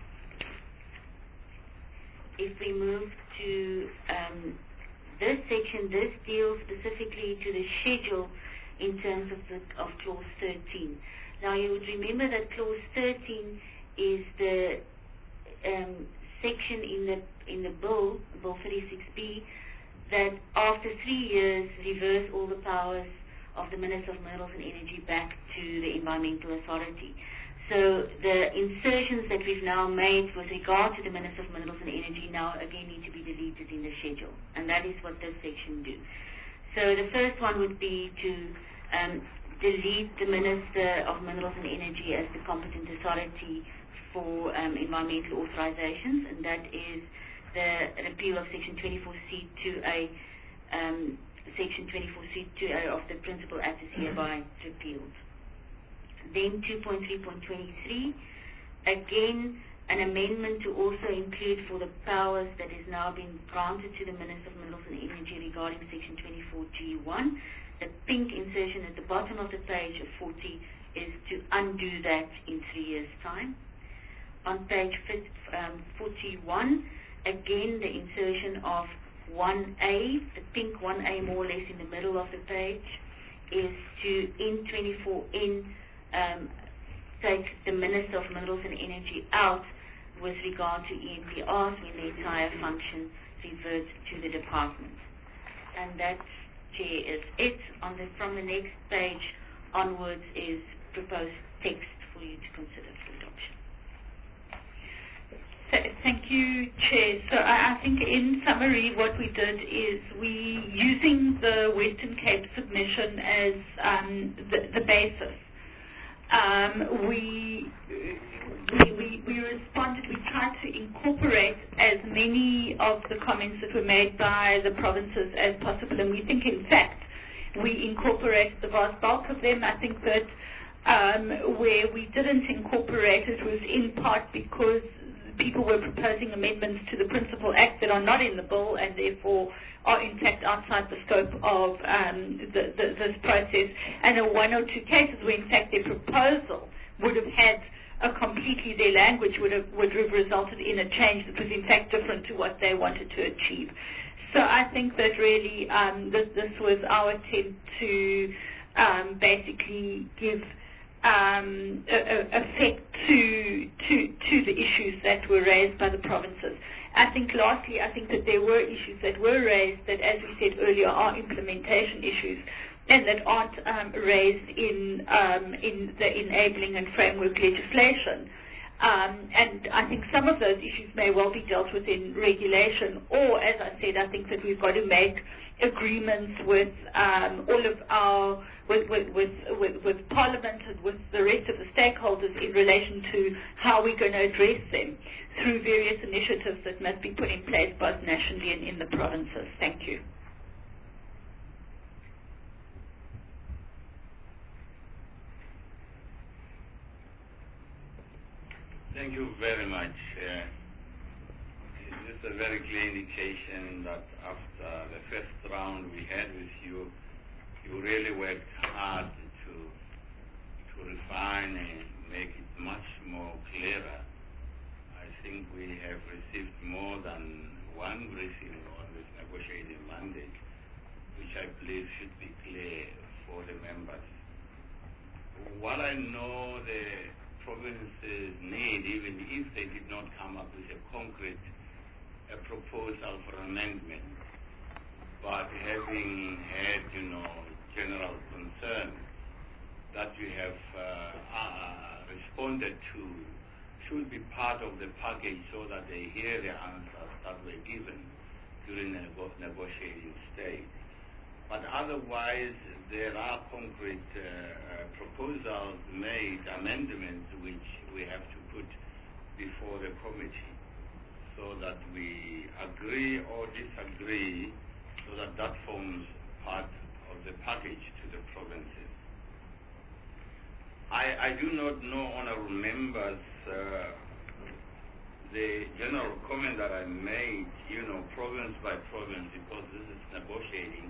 if we move to this section, this deals specifically to the schedule in terms of clause 13. Now you would remember that clause 13 is the section in the bill 36B, that after 3 years reverse all the powers of the Minister of Minerals and Energy back to the Environmental Authority. So the insertions that we've now made with regard to the Minister of Minerals and Energy now again need to be deleted in the schedule, and that is what this section do. So the first one would be to delete the Minister of Minerals and Energy as the competent authority for environmental authorizations, and that is the repeal of Section 24C2A, Section 24C2A of the Principal Act is hereby repealed. Then 2.3.23, again, an amendment to also include for the powers that is now being granted to the Minister of Minerals and Energy regarding Section 24G1. The pink insertion at the bottom of the page of 40 is to undo that in 3 years' time. On page 41, again the insertion of 1A, the pink 1A more or less in the middle of the page, is to in 24N take the Minister of Minerals and Energy out with regard to EMPRs when the entire function reverts to the department. And that, Chair, is it. From the next page onwards is proposed text for you to consider for adoption. Thank you, Chair. So I think in summary what we did is we, using the Western Cape submission as the basis, we responded, we tried to incorporate as many of the comments that were made by the provinces as possible, and we think in fact we incorporated the vast bulk of them. I think that where we didn't incorporate it was in part because people were proposing amendments to the Principal Act that are not in the bill and therefore are in fact outside the scope of this process, and in one or two cases where in fact their proposal would have had a completely, their language would have resulted in a change that was in fact different to what they wanted to achieve. So I think that really this was our attempt to basically give effect to the issues that were raised by the provinces. I think lastly, I think that there were issues that were raised that, as we said earlier, are implementation issues and that aren't raised in the enabling and framework legislation. And I think some of those issues may well be dealt with in regulation, or, as I said, I think that we've got to make agreements with all of our, with Parliament and with the rest of the stakeholders in relation to how we're going to address them through various initiatives that must be put in place both nationally and in the provinces. Thank you. Thank you very much. This is a very clear indication that after the first round we had with you, you really worked hard to refine and make it much more clearer. I think we have received more than one briefing on this negotiating mandate, which I believe should be clear for the members. What I know the provinces need, even if they did not come up with a concrete proposal for amendment, but having had, general concern that you have responded to should be part of the package so that they hear the answers that were given during the negotiating stage. But otherwise, there are concrete proposals made, amendments, which we have to put before the committee so that we agree or disagree, so that that forms part of the package to the provinces. I do not know, honorable members, the general comment that I made, province by province, because this is negotiating.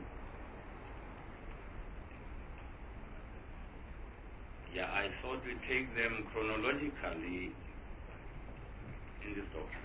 Yeah, I thought we take them chronologically in this document.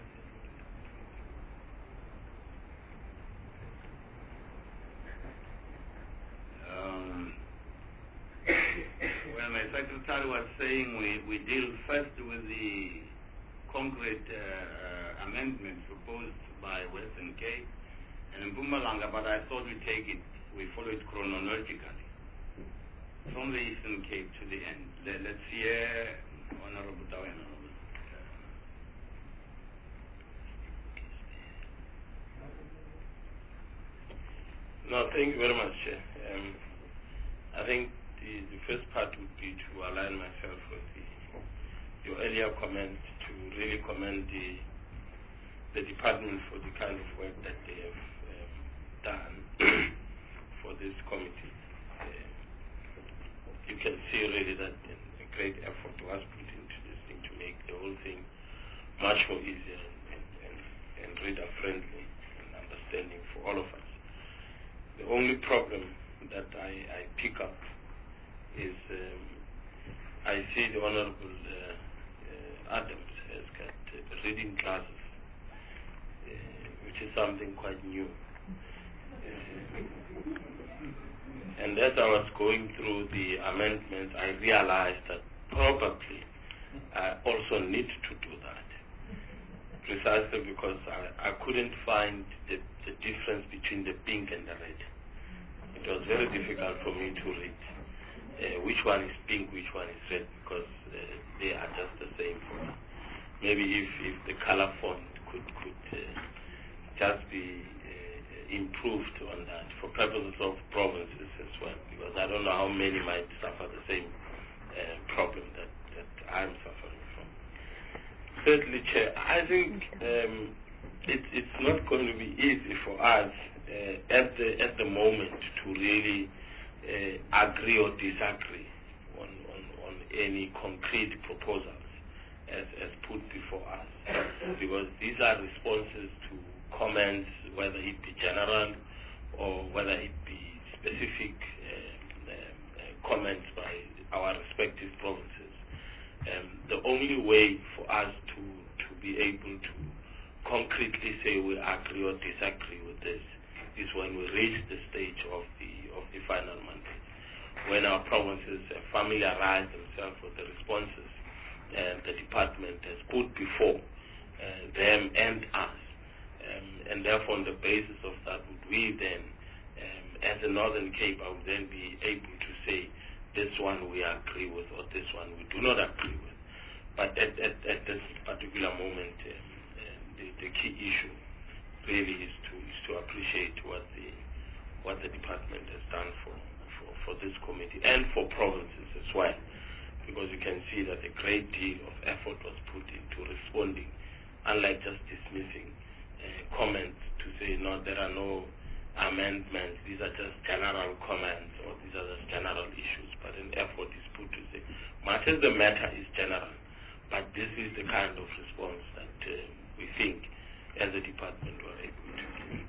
Well, my secretary was saying we deal first with the concrete amendments proposed by Western Cape and Mpumalanga, but I thought we follow it chronologically, from the Eastern Cape to the end. Let's hear Honorable Dawena. No, thank you very much. I think the first part would be to align myself with your earlier comments, to really commend the department for the kind of work that they have done for this committee. You can see really that a great effort was put into this thing to make the whole thing much more easier and reader-friendly and understanding for all of us. The only problem that I pick up is I see the Honorable Adams has got reading classes, which is something quite new. And as I was going through the amendments, I realized that probably I also need to do that, precisely because I couldn't find the difference between the pink and the red. It was very difficult for me to read which one is pink, which one is red, because they are just the same for me. Maybe if the color font could just be improved on that for purposes of provinces as well, because I don't know how many might suffer the same problem that I'm suffering from. Thirdly, Chair, I think it's not going to be easy for us at the moment to really agree or disagree on any concrete proposals as put before us, because these are responses to comments, whether it be general or whether it be specific comments by our respective provinces. The only way for us to be able to concretely say we agree or disagree with this is when we reach the stage of the final mandate, when our provinces have familiarized themselves with the responses the department has put before them and us. And therefore, on the basis of that, would we then, as the Northern Cape, I would then be able to say, this one we agree with, or this one we do not agree with. But at this particular moment, the key issue really is to appreciate what the department has done for this committee and for provinces as well, because you can see that a great deal of effort was put into responding, unlike just dismissing comments to say, no, there are no amendments, these are just general comments, or these are just general issues. But an effort is put to say, much as the matter is general, but this is the kind of response that we think as a department were able to give.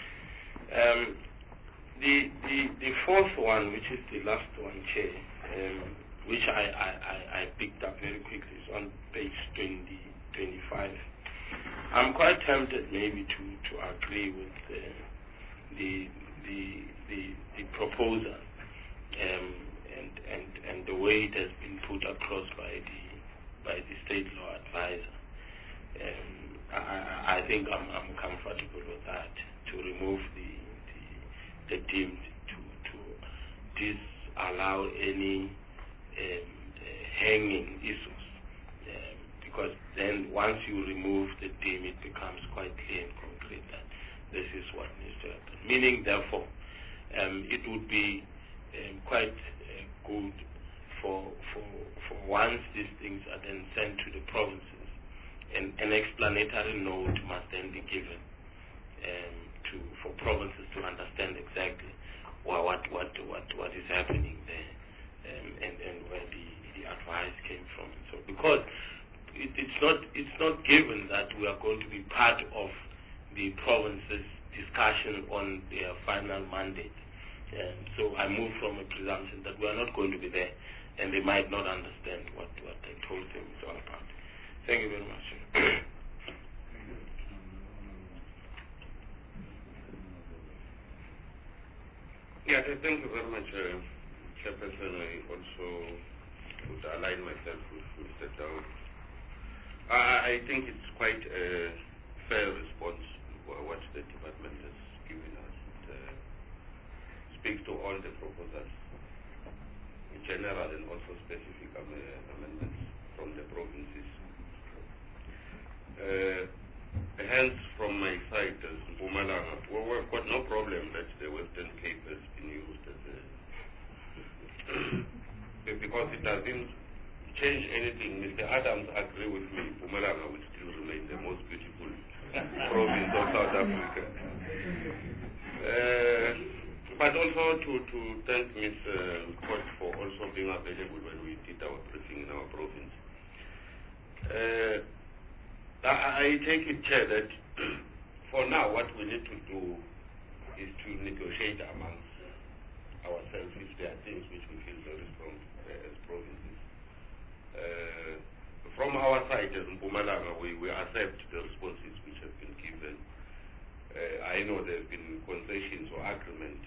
The fourth one, which is the last one, Chair, which I picked up very quickly, is on page 25. I'm quite tempted maybe to agree with the proposal and the way it has been put across by the state law advisor. I think I'm comfortable with that, to remove the deemed to disallow any hanging issues, because then once you remove the deem, it becomes quite clear and concrete that this is what needs to happen. Meaning, therefore, it would be quite good for once these things are then sent to the provinces, an explanatory note must then be given for provinces to understand exactly what is happening there, and where the advice came from. So, because it's not given that we are going to be part of the province's discussion on their final mandate. So I move from a presumption that we are not going to be there, and they might not understand what I told them is all about. Thank you very much. Yes, thank you very much, Chairperson. I also would align myself with Mr. Daud. I think it's quite a fair response what the department has given us. It speaks to all the proposals, in general and also specific amendments from the provinces. Hence, from my side, as Mpumalanga, we've got no problem that the Western Cape has been used as a because it doesn't change anything. Mr. Adams agree with me. Mpumalanga will still remain the most beautiful province of South Africa. But also to thank Ms. Court for also being available when we did our briefing in our province. I take it, Chair, that for now what we need to do is to negotiate amongst ourselves if there are things which we feel very strong as provinces. From our side as Mpumalanga, we accept the responses which have been given. I know there have been concessions or agreement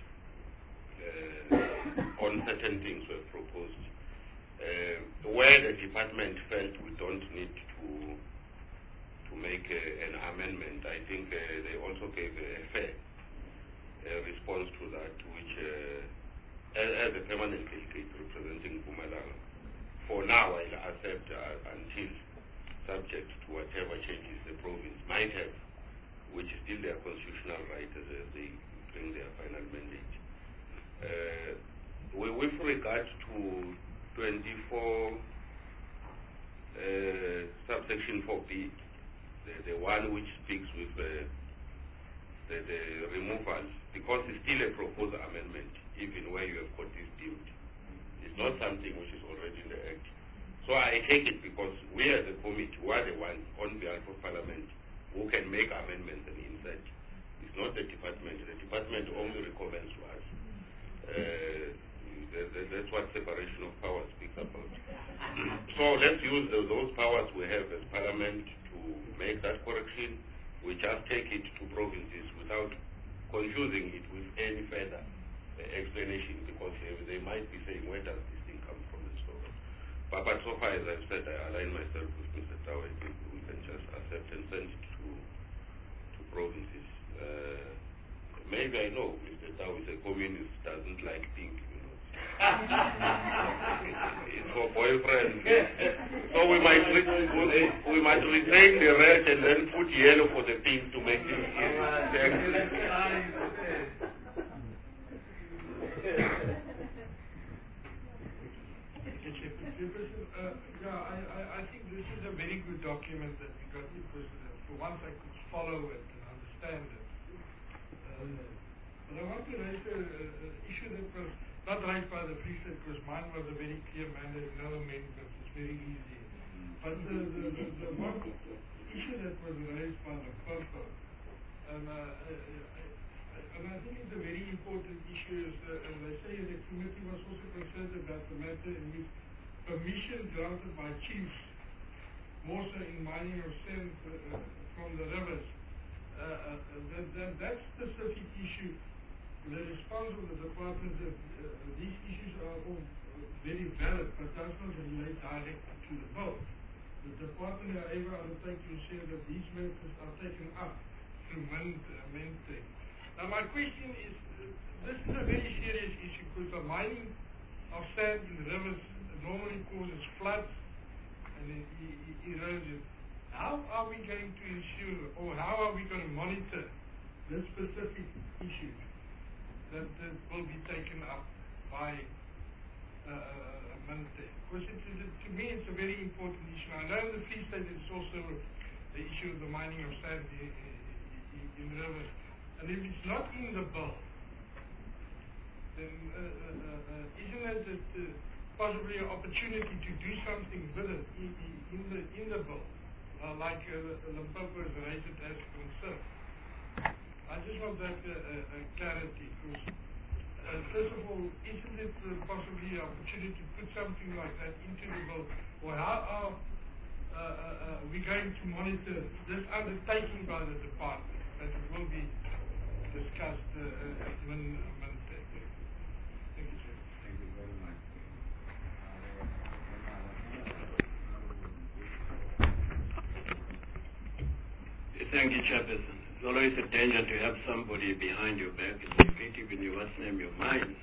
on certain things were proposed. Where the department felt we don't need to make an amendment, I think they also gave a fair response to that, which as a permanent delegate representing Mpumalanga, for now I'll accept until subject to whatever changes the province might have, which is still their constitutional right as they bring their final mandate. With regard to 24 subsection 4B, the one which speaks with the removals, because it's still a proposed amendment, even where you have got this deemed. It's not something which is already in the Act. So I take it because we as a committee, we are the ones on behalf of Parliament who can make amendments and insert. It's not the department. The department only recommends to us. That's what separation of powers speaks about. So let's use those powers we have as Parliament to make that correction. We just take it to provinces without confusing it with any further explanation, because they might be saying, where does this thing come from and so on. But so far, as I've said, I align myself with Mr. Tau. I think we can just accept and send it to provinces. Maybe I know Mr. Tau is a communist, doesn't like pink, you know. It's for boyfriends. So we might retain the red and then put yellow for the pink to make things I think this is a very good document that we got, because for once I could follow it and understand it. But I want to raise an issue that was not raised by the priesthood, because mine was a very clear mandate, no amendments, it's very easy. But the one issue that was raised by the purpose, and I think it's a very important issue, is, as I say, the committee was also concerned about the matter in which permission granted by chiefs, more so in mining of sand from the rivers, that specific issue, the response of the department that these issues are all very valid, but does not relate directly to the bill. The department, however, undertakes to ensure that these matters are taken up through amendment. Now my question is, this is a very serious issue, because the mining of sand in the rivers normally causes floods and erosion. How are we going to ensure, or how are we going to monitor this specific issue that will be taken up by Mante? Because to me it's a very important issue. I know in the Free State it's also the issue of the mining of sand in rivers. And if it's not in the bill, then isn't it possibly an opportunity to do something with it in the bill, like Limpopo has raised it as concern? I just want that clarity, because first of all, isn't it possibly an opportunity to put something like that into the bill, or how are we going to monitor this undertaking by the department, that it will be discussed at Monday? Thank you, Chair. Thank you very much. Thank you, Chairperson. It's always a danger to have somebody behind your back and repeat even your worst name, your mind.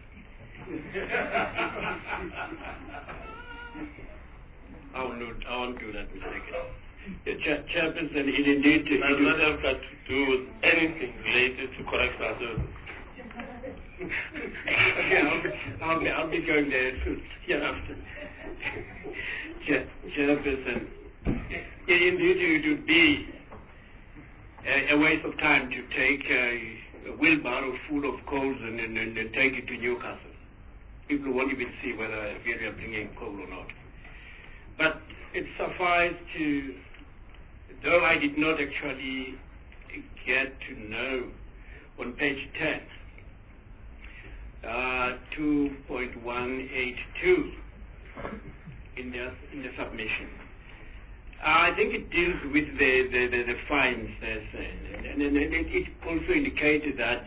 I won't do that mistake. Chairperson, it indeed does not have got to do with anything related to correctional services. Okay, I'll be going there soon. a waste of time to take a wheelbarrow full of coals and take it to Newcastle. People won't even see whether we are bringing coal or not. But it suffices to, though I did not actually get to know on page 10, 2.182 in the submission. I think it deals with the fines, and it also indicated that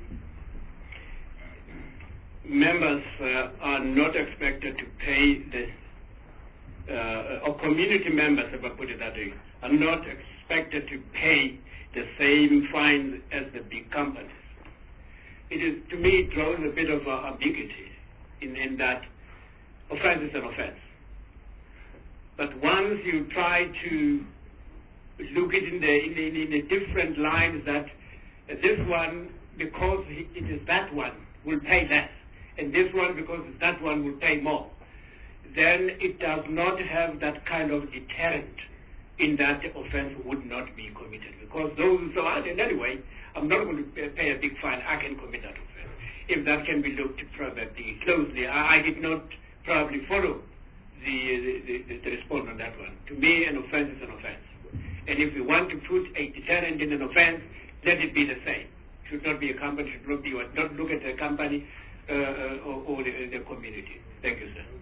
members are not expected to pay or community members, if I put it that way, are not expected to pay the same fines as the big companies. It is, to me, it draws a bit of ambiguity in that offense is an offense. But once you try to look at it in the different lines, that this one, because it is that one, will pay less, and this one, because it's that one, will pay more, then it does not have that kind of deterrent in that the offense would not be committed. Because those who so and anyway, I'm not going to pay a big fine, I can commit that offense. If that can be looked probably closely. I did not probably follow the response on that one. To me, an offense is an offense. And if we want to put a deterrent in an offense, let it be the same. Should not be a company, should not be not look at the company or the community. Thank you, sir.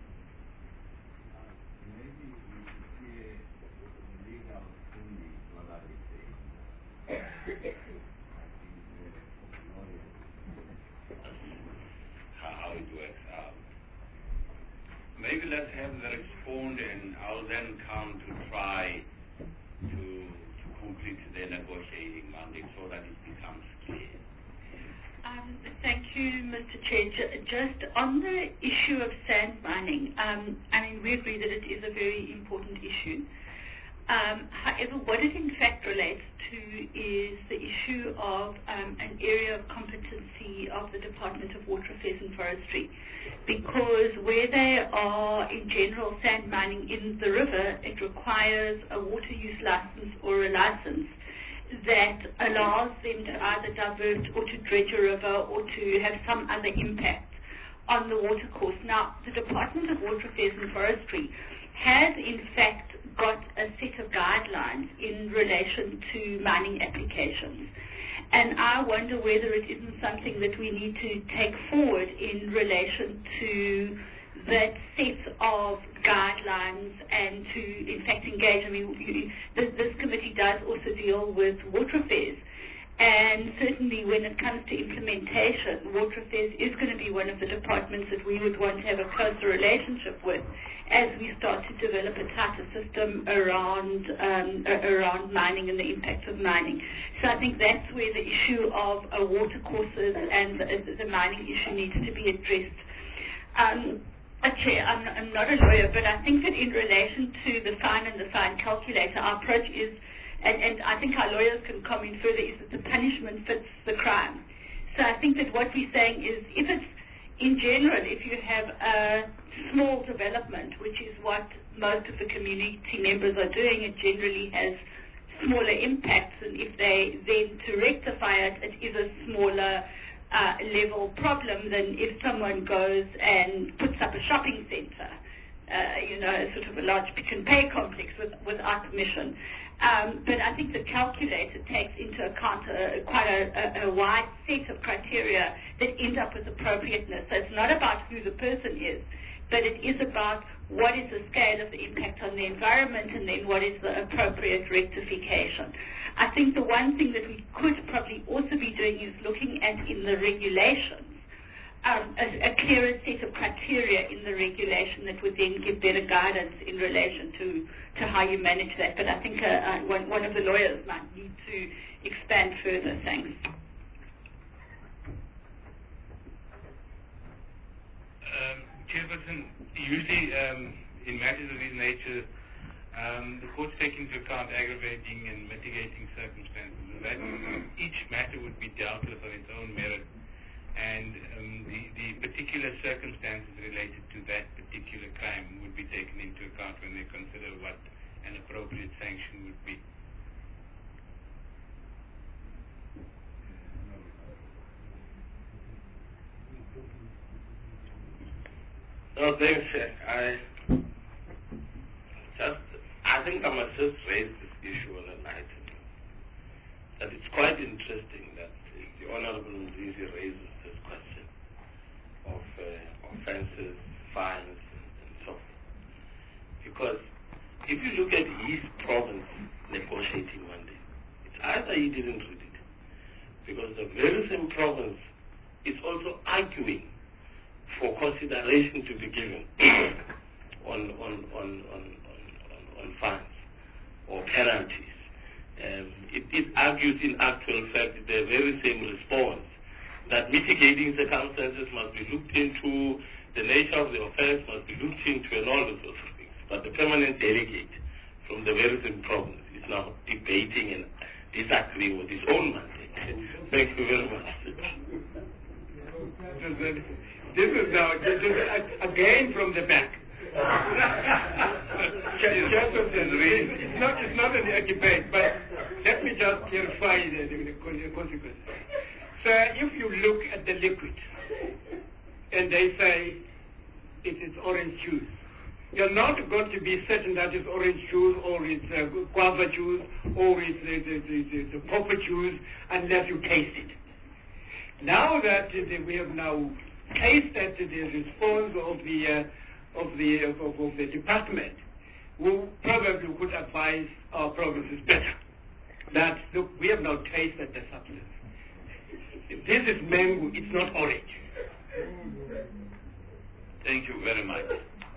How it works out. Maybe let's have the respond, and I'll then come to try to complete the negotiating mandate so that it becomes clear. Thank you, Mr. Chair. Just on the issue of sand mining, I mean, we agree that it is a very important issue. However, what it in fact relates to is the issue of an area of competency of the Department of Water Affairs and Forestry. Because where they are, in general, sand mining in the river, it requires a water use license or a license that allows them to either divert or to dredge a river or to have some other impact on the water course. Now, the Department of Water Affairs and Forestry has in fact got a set of guidelines in relation to mining applications. And I wonder whether it isn't something that we need to take forward in relation to that set of guidelines and to, in fact, engage. I mean, this committee does also deal with water affairs. And certainly when it comes to implementation, water affairs is going to be one of the departments that we would want to have a closer relationship with as we start to develop a tighter system around mining and the impact of mining. So I think that's where the issue of water courses and the mining issue needs to be addressed. Chair, I'm not a lawyer, but I think that in relation to the fine and the fine calculator, our approach is, and I think our lawyers can comment further, is that the punishment fits the crime. So I think that what we're saying is, if it's, in general, if you have a small development, which is what most of the community members are doing, it generally has smaller impacts, and if they then to rectify it, it is a smaller level problem than if someone goes and puts up a shopping centre, sort of a large pick and pay complex without permission. But I think the calculator takes into account quite a wide set of criteria that end up with appropriateness. So it's not about who the person is, but it is about what is the scale of the impact on the environment and then what is the appropriate rectification. I think the one thing that we could probably also be doing is looking at in the regulations a clearer set of criteria in the regulation that would then give better guidance in relation to how you manage that. But I think one of the lawyers might need to expand further. Thanks. Chairperson, usually in matters of this nature, the courts take into account aggravating and mitigating circumstances. That each matter would be dealt with on its own merit, and the particular circumstances related to that particular crime would be taken into account when they consider what an appropriate sanction would be. No, thanks. I think I must just raise this issue on an item. That it's quite interesting that the Honorable Mzizi raises this question of offences, fines, and so on. Because if you look at his province negotiating mandate, it's either he didn't read it, because the very same province is also arguing for consideration to be given on fines or penalties. It argues in actual fact the very same response, that mitigating circumstances must be looked into, the nature of the offense must be looked into, and all those sorts of things. But the permanent delegate from the very same province is now debating and disagreeing with his own mandate. Thank you very much. This is now again from the back. It's not a debate, but let me just clarify the consequences. So if you look at the liquid and they say it is orange juice, you're not going to be certain that it's orange juice or it's guava juice or it's the pawpaw juice unless you taste it. Now that we have now tasted the response of the department, we probably could advise our provinces better that, look, we have now tasted the substance. This is mango, it's not orange. Thank you very much.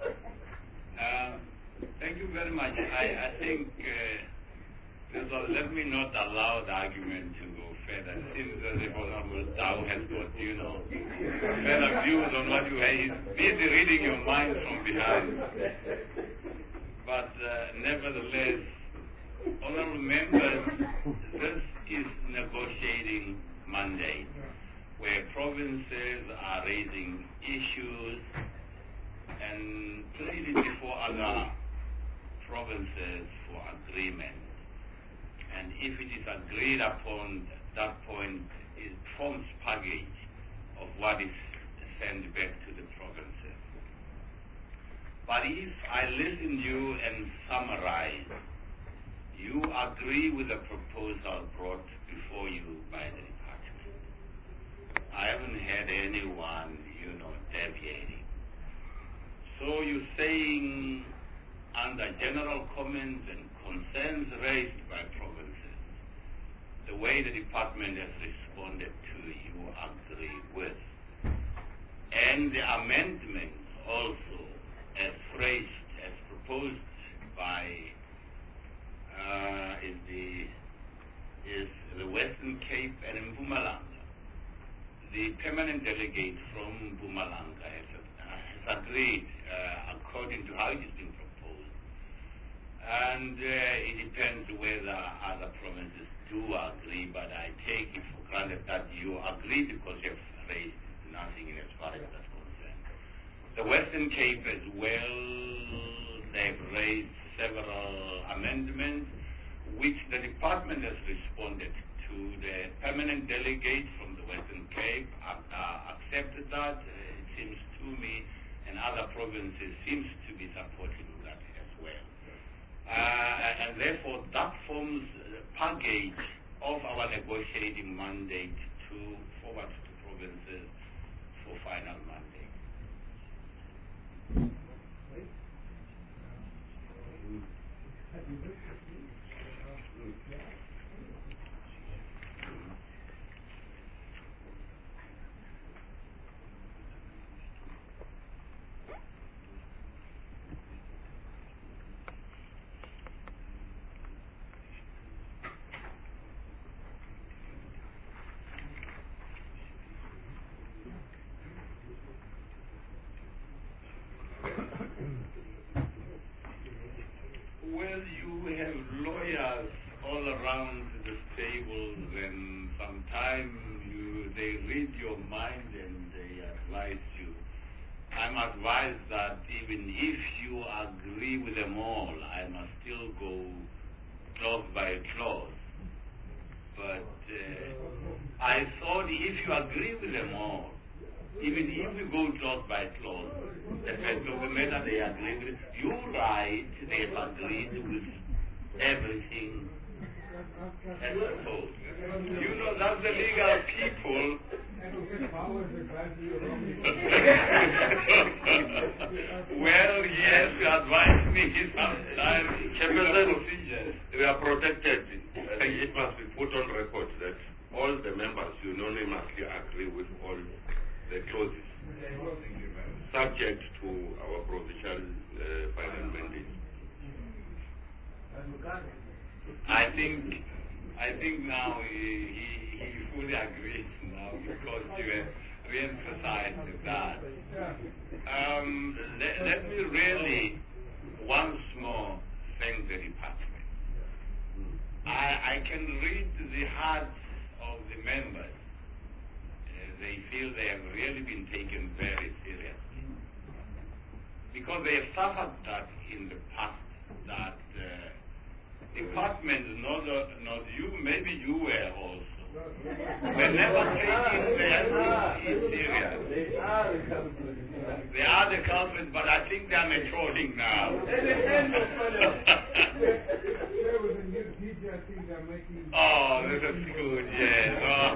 Thank you very much. I think, let me not allow the argument to go further. It seems as if Honorable Tau has got, further views on what you are. He's busy reading your mind from behind. But nevertheless, honorable members, this is negotiating mandate, where provinces are raising issues and pleading before other provinces for agreement. And if it is agreed upon, at that point, it forms package of what is sent back to the provinces. But if I listen to you and summarize, you agree with the proposal brought before you by the department. I haven't had anyone, deviating. So you're saying, under general comments and concerns raised by provinces, the way the department has responded to you agree with. And the amendments also, as phrased, as proposed by the Western Cape and Mpumalanga. The permanent delegate from Mpumalanga has agreed according to how it has been proposed. And it depends whether other provinces do agree, but I take it for granted that you agree because you have raised nothing as far as that's concerned. The Western Cape as well, they've raised several amendments which the department has responded to. The permanent delegate from the Western Cape accepted that, it seems to me, and other provinces seems to be supporting that as well. And therefore that forms the package of our negotiating mandate to forward to provinces for final mandate. Well, you have lawyers all around the tables, and sometimes they read your mind and they advise you. I'm advised that even if you agree with them all, I must still go clause by clause. But I thought if you agree with them all, even if we go clause by clause, the fact of the matter they agree with, you're right, they've agreed with everything as proposed. You know, that's the legal people. Well, yes, you advise me sometimes. Chairperson, we are protected. It must be put on record that all the members unanimously agree with all the clauses, subject to our provincial final mandate. I think now he fully agrees now because you re-emphasized that. Let me really once more thank the department. I can read the hearts of the members. They feel they have really been taken very seriously because they have suffered that in the past that department, not you, maybe you were also. They never taking their serious. They are the culprits, but I think they are maturing now. Oh, this is good, yes.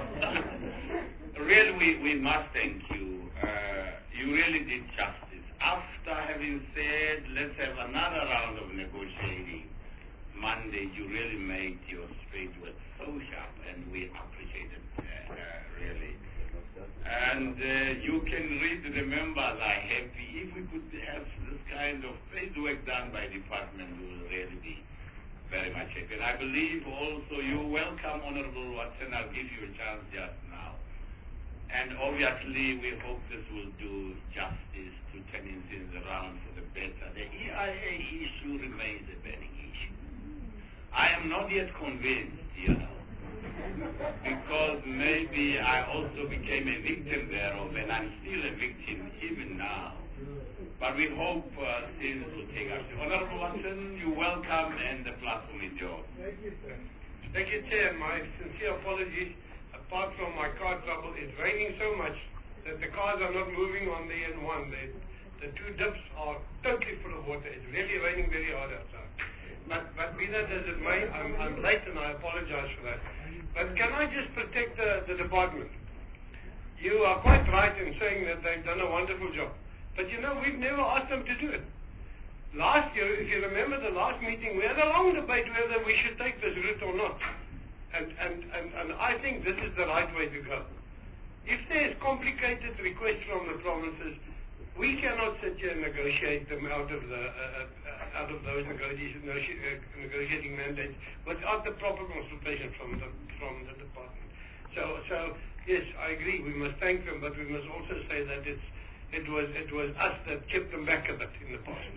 Really, we must thank you. You really did justice. After having said, let's have another round of negotiating, Monday, you really made your straight work so sharp, and we appreciate it, really. And you can read the members are happy. If we could have this kind of great work done by department, we will really be very much happy. And I believe also you're welcome, Honorable Watson. I'll give you a chance just now. And obviously, we hope this will do justice to turning things around for the better. The EIA issue remains a burning issue. I am not yet convinced, because maybe I also became a victim thereof, and I'm still a victim even now. But we hope things will take us. Honorable Watson, you're welcome, and the platform is yours. Thank you, sir. Thank you, Chair. My sincere apologies. Apart from my car trouble, it's raining so much that the cars are not moving on the N1. The two dips are totally full of water. It's really raining very hard outside. But be that as it may, I'm late and I apologize for that. But can I just protect the department? You are quite right in saying that they've done a wonderful job. But we've never asked them to do it. Last year, if you remember the last meeting, we had a long debate whether we should take this route or not. And I think this is the right way to go. If there's complicated requests from the provinces, we cannot sit here and negotiate them out of those negotiating mandates without the proper consultation from the department. So yes, I agree. We must thank them, but we must also say that it was us that kept them back a bit in the past.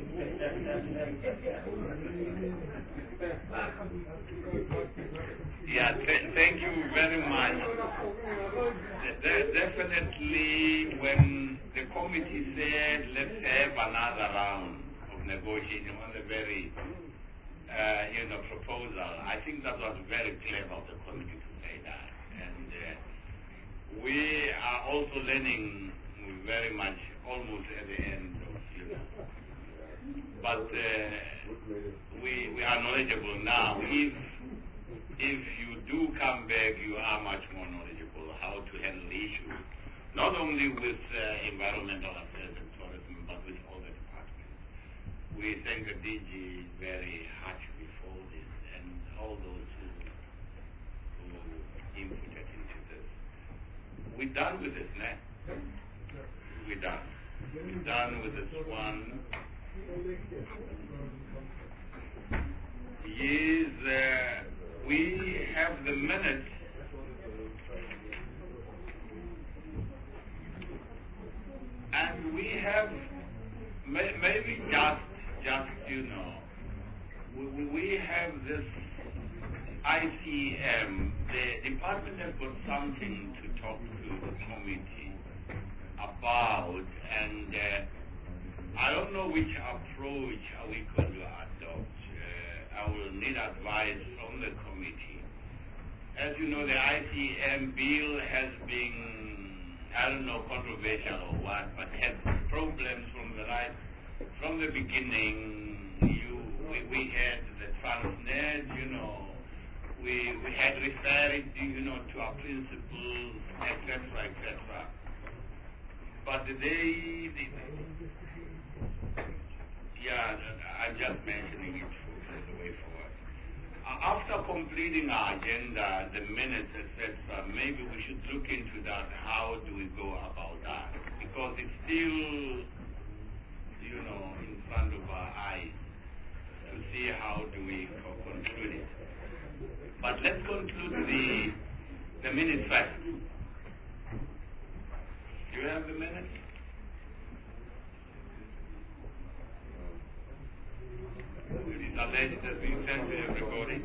Yeah, thank you very much. Definitely, when the committee said, let's have another round of negotiating on the very, proposal, I think that was very clever of the committee to say that. And we are also learning very much, almost at the end of, But we are knowledgeable now. If you do come back, you are much more knowledgeable how to handle issues, not only with environmental affairs and tourism, but with all the departments. We thank the DG very harshly for this and all those who inputted into this. We're done with this, ne? We're done. We're done with this one. Yes, we have the minutes. And we have, maybe just we have this ICM. The department has got something to talk to the committee about, and I don't know which approach are we going to adopt. I will need advice from the committee. As you know, the ICM bill has been I don't know, controversial or what, but had problems from the beginning. We had the Transnet, we had referred, to our principles, etc. But I'm just mentioning it for the way forward. After completing our agenda, the minutes, etc., maybe we should look into that. How do we go about that? Because it's still, in front of our eyes to see how do we conclude it. But let's conclude the minutes first. Do you have the minutes? It is alleged it has been sent to everybody.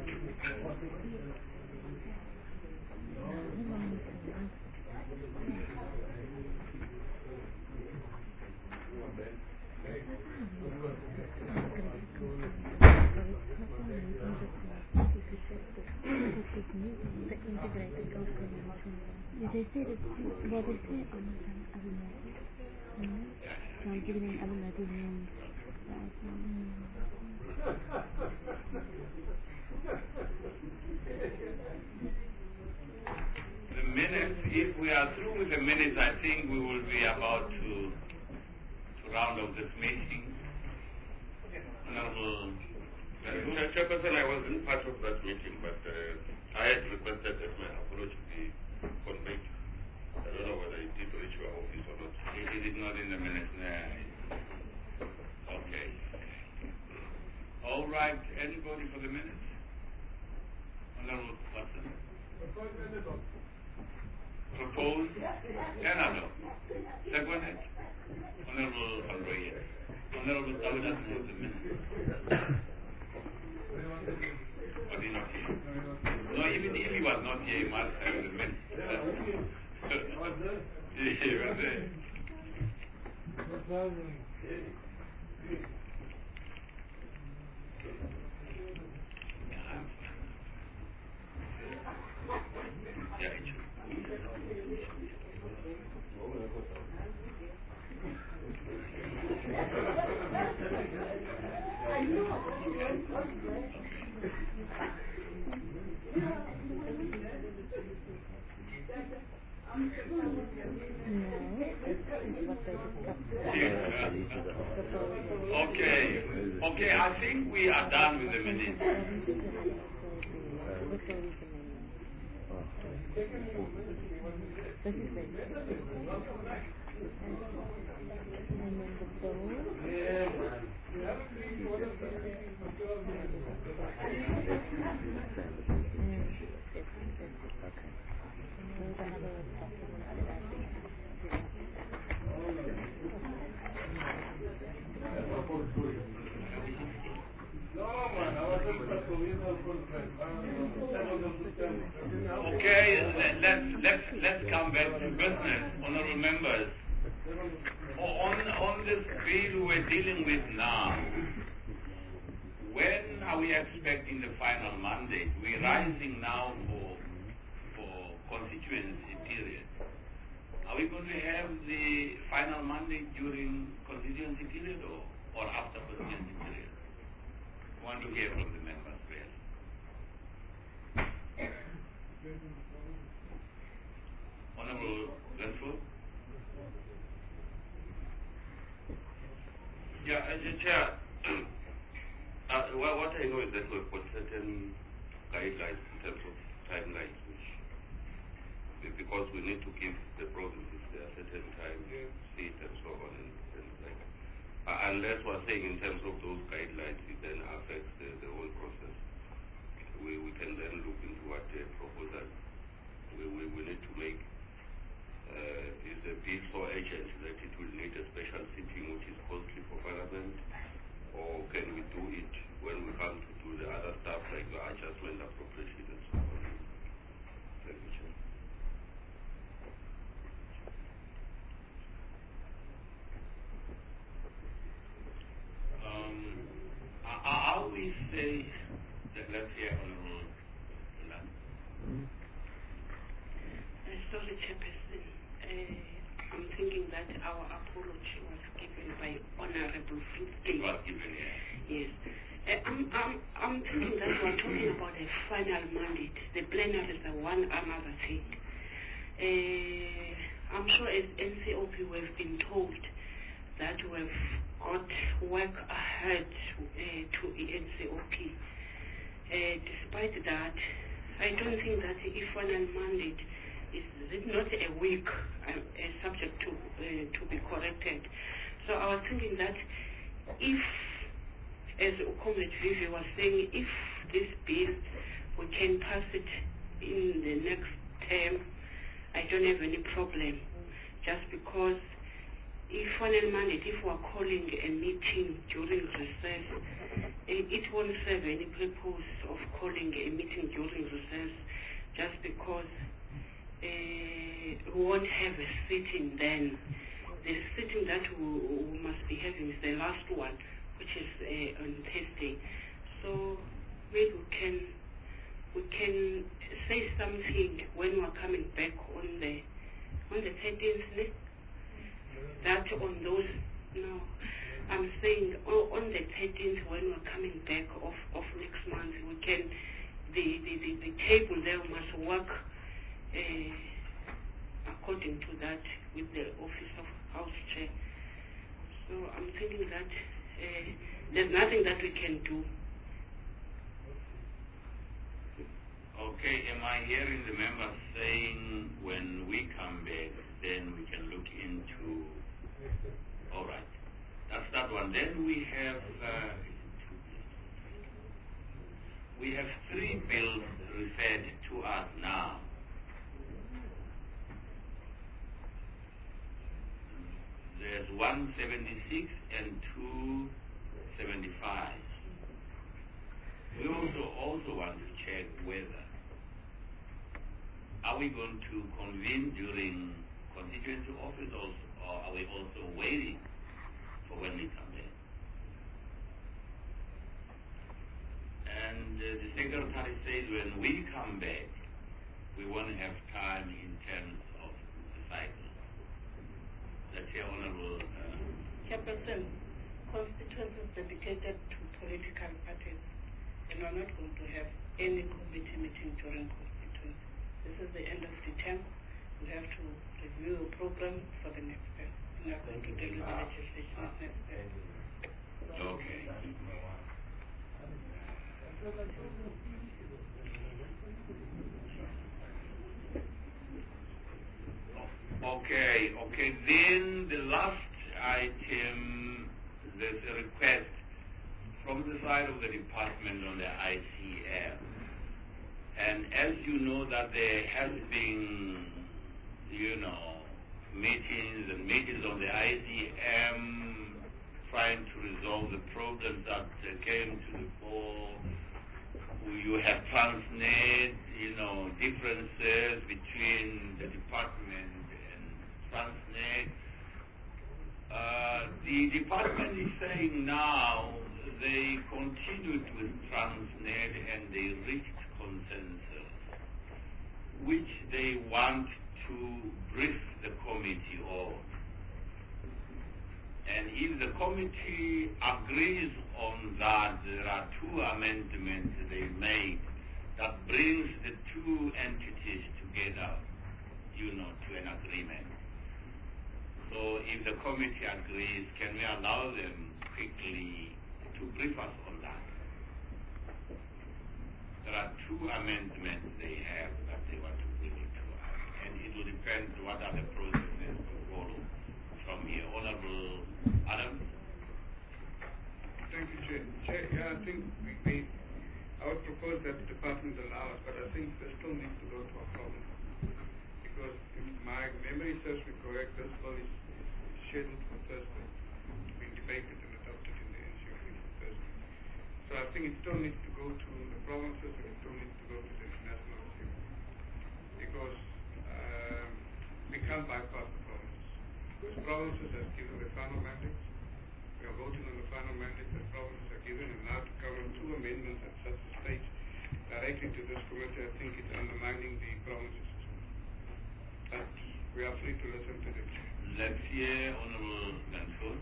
The minutes, if we are through with the minutes, I think we will be about to round up this meeting. Honorable Chairperson, I wasn't part of that meeting, but I had requested that my apology be conveyed. I don't know whether it did reach your office or not. It is not in the minutes. Okay. All right. Anybody for the minutes? Honorable Watson. Proposed? No. Seconded? Honorable Andrea. Honorable Douglas has the minutes. Or did not hear? No, even if he was not here, he must have the minutes. He was there. Okay, I think we are done with the minutes. Okay, let's come back to business, honorable members. On this bill we're dealing with now, when are we expecting the final mandate? We're rising now for constituency period. Are we going to have the final mandate during constituency period or after constituency period? I want to hear from the members, please. Honorable Glenford? Chair, what I know is that we've got certain guidelines in terms of timelines, because we need to give the provinces their certain time to sit and so on and like that. Unless we're saying in terms of those guidelines, it then affects the whole process. We can then look into what the proposal we need to make. Is the bill so urgent that it will need a special sitting which is costly for Parliament, or can we do it when we come to do the other stuff like the adjustment appropriation and so on? Thank you, Chair. I always say that let's hear Honorable Land. Sorry, Chairperson. our apology was given by Honorable Fritz. It was given, Yes. I'm thinking that we're talking about a final mandate. The plenary is the one another thing. I'm sure as NCOP we've been told that we've got work ahead to NCOP. Despite that, I don't think that if final mandate is it not a week subject to be corrected. So I was thinking that if, as Comrade Vivi was saying, if this bill we can pass it in the next term, I don't have any problem. Just because if final mandate, if we're calling a meeting during recess, it won't serve any purpose of calling a meeting during recess, just because we won't have a sitting then. The sitting that we must be having is the last one, which is on Thursday. So maybe we can say something when we're coming back on the 13th. That on those, no, I'm saying on the 13th when we're coming back of next month, we can the table there must work according to that with the Office of House Chair. So I'm thinking that there's nothing that we can do. Okay, am I hearing the members saying when we come back, then we can look into, all right, that's that one. Then we have 3 bills referred to us now. There's 176 and 275. We also want to check whether are we going to convene during constituency office also, or are we also waiting for when we come back? And the secretary says when we come back, we want to have time in terms of the cycle. That's your Honorable Chairperson, constituencies dedicated to political parties, and we're not going to have any committee meeting during constituency. This is the end of the term. We have to review a program for the next term. We are going to deal with the legislation next term. Okay. Okay. Then the last item, there's a request from the side of the department on the ICM. And as you know that there has been, meetings on the ICM trying to resolve the problems that came to the fore. You have Transnet, differences between the department and Transnet. The department is saying now they continued with Transnet and they reached consensus, which they want to brief the committee on. And if the committee agrees on that, there are 2 amendments they made that brings the 2 entities together, to an agreement. So if the committee agrees, can we allow them quickly to brief us on that? There are 2 amendments they have that they want to bring it to us, and it will depend what are the processes to follow from here. Honorable Adam? Thank you, Chair. I think I would propose that the department allow us, but I think they still need to go to a province. Because if my memory serves me correct, this bill is scheduled for Thursday, being debated and adopted in the NCOP for Thursday. So I think it still needs to go to the provinces and it still needs to go to the National Assembly. Because we can't bypass the provinces. Because provinces have given the final mandate. We are voting on the final mandate that provinces are given, and now to come with 2 amendments at such a stage directly to this committee, I think it's undermining the provinces. But we are free to listen to the Chair. Let's hear Honorable Mansfield.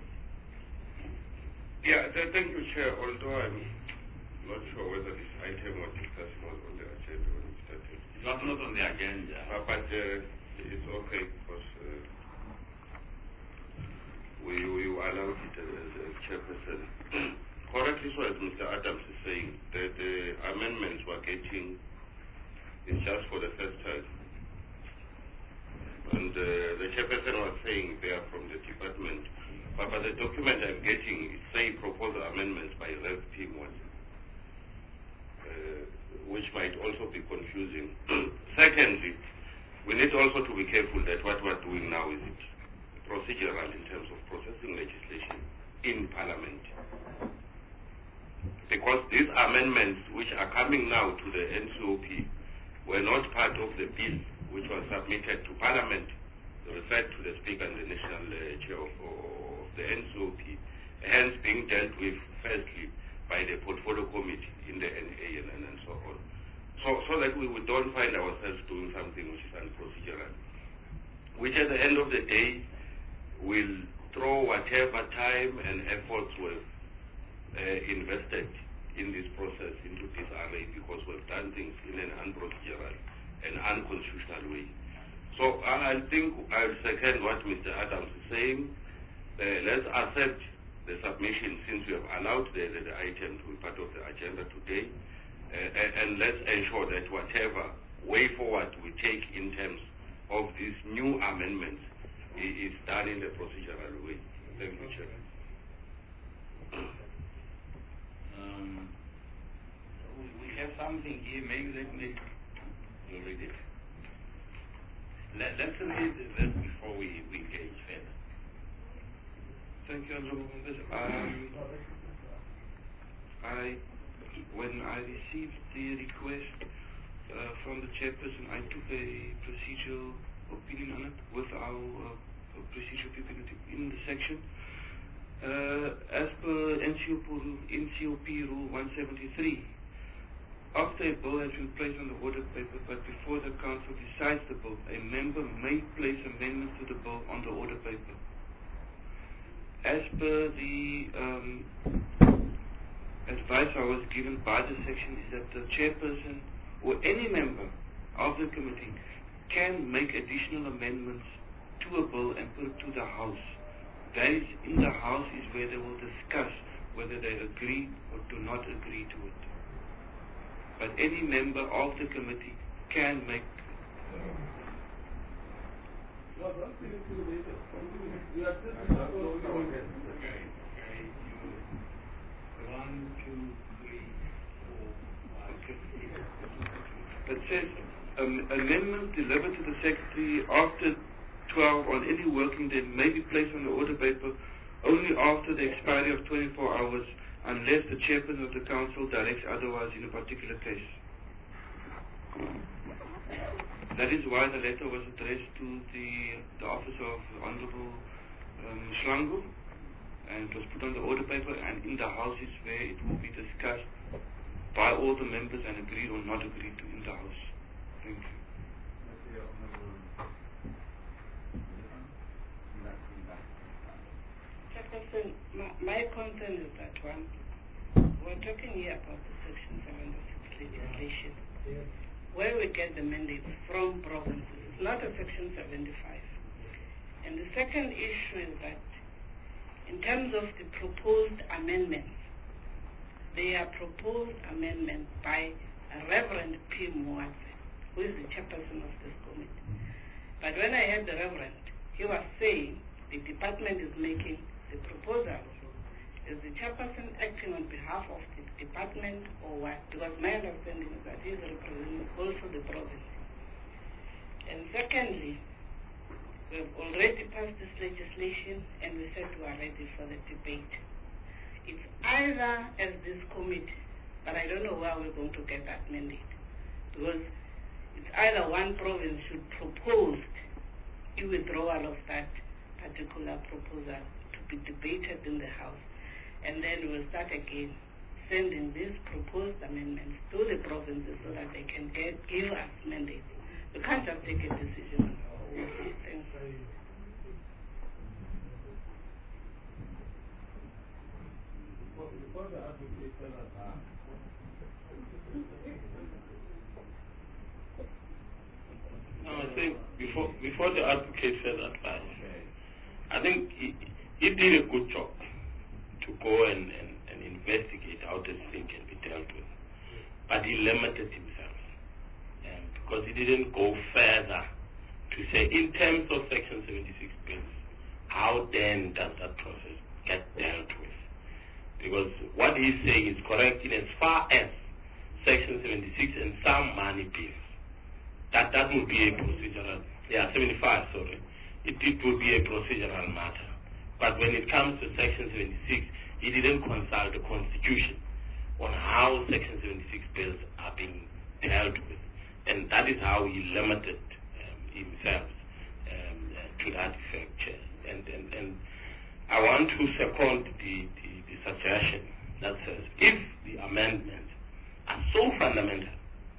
Yeah, thank you, Chair. Although I'm not sure whether this item was discussed was on the agenda when it started. It was not on the agenda. But it's okay because we allowed it as chairperson. Correctly so, as Mr. Adams is saying, the amendments we're getting is just for the first time. And the chairperson was saying they are from the department. But the document I'm getting, it say proposal amendments by Rev. P1, which might also be confusing. Secondly, we need also to be careful that what we're doing now is procedural in terms of processing legislation in Parliament. Because these amendments which are coming now to the NCOP were not part of the bill which was submitted to Parliament, referred to the Speaker and the National Chair of the NCOP, hence being dealt with firstly by the Portfolio Committee in the NA and so on. So that we don't find ourselves doing something which is unprocedural, which at the end of the day will throw whatever time and efforts we've invested in this process into disarray because we've done things in an unprocedural and unconstitutional way. So I think I'll second what Mr. Adams is saying. Let's accept the submission since we have allowed the item to be part of the agenda today, and let's ensure that whatever way forward we take in terms of these new amendments is done in the procedural way. Thank you, Chair. We have something here. Maybe let me read it. Let's read this before we engage further. Thank you, Honorable Members. When I received the request from the chairperson, I took a procedural opinion on it with our procedural people in the section. As per NCOP Rule 173, after a bill has been placed on the order paper, but before the council decides the bill, a member may place amendments to the bill on the order paper. As per the advice I was given by the section is that the chairperson or any member of the committee can make additional amendments to a bill and put it to the House. That is, in the House is where they will discuss whether they agree or do not agree to it. But any member of the committee can make It says amendments delivered to the Secretary after 12 on any working day may be placed on the order paper only after the expiry of 24 hours unless the chairperson of the council directs otherwise in a particular case. That is why the letter was addressed to the office of Honorable Schlangu, and it was put on the order paper, and in the House is where it will be discussed by all the members and agreed or not agreed to in the House. Thank you. Chairperson, my concern is that one, we're talking here about the Section 76 legislation, where we get the mandates from provinces. It's not a Section 75. And the second issue is that in terms of the proposed amendments, they are proposed amendments by Reverend P. Muatse, who is the chairperson of this committee. But when I heard the Reverend, he was saying the department is making the proposal. Is the chairperson acting on behalf of the department or what? Because my understanding is that he is representing also the province. And secondly, we have already passed this legislation and we said we are ready for the debate. It's either as this committee, but I don't know where we're going to get that mandate. Because it's either one province should propose a withdrawal of that particular proposal to be debated in the House. And then we'll start again sending these proposed amendments to the provinces so that they can give us mandates. We can't just take a decision on our own. I think before the advocate further advice, I think he did a good job to go and investigate how this thing can be dealt with. But he limited himself because he didn't go further to say, in terms of Section 76 bills, how then does that process get dealt with? Because what he's saying is correct in as far as Section 76 and some money bills. That will be a procedural, 75, sorry. It will be a procedural matter. But when it comes to Section 76, he didn't consult the Constitution on how Section 76 bills are being dealt with. And that is how he limited himself to that effect, Chair. And I want to second the suggestion that says if the amendments are so fundamental,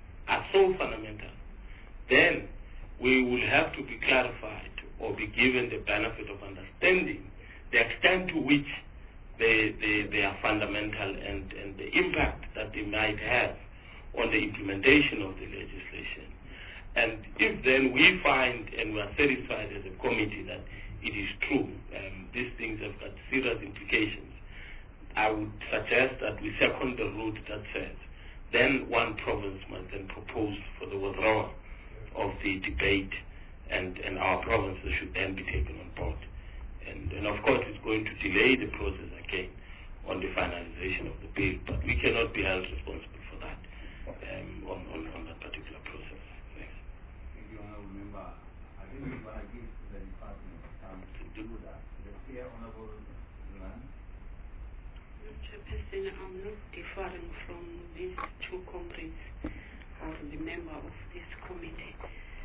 then we will have to be clarified or be given the benefit of understanding the extent to which they are fundamental and the impact that they might have on the implementation of the legislation. And if then we find and we are satisfied as a committee that it is true, these things have got serious implications, I would suggest that we second the route that says then one province must then propose for the withdrawal of the debate, and our provinces should then be taken on board. And of course it's going to delay the process again on the finalization of the bill, but we cannot be held responsible for that on that particular process. Thanks. Thank you, Honourable Member. I think we're going to give the department time to do that. The Chair, Honourable Zulan. Chairperson, I'm not differing from these two comrades or the member of this committee.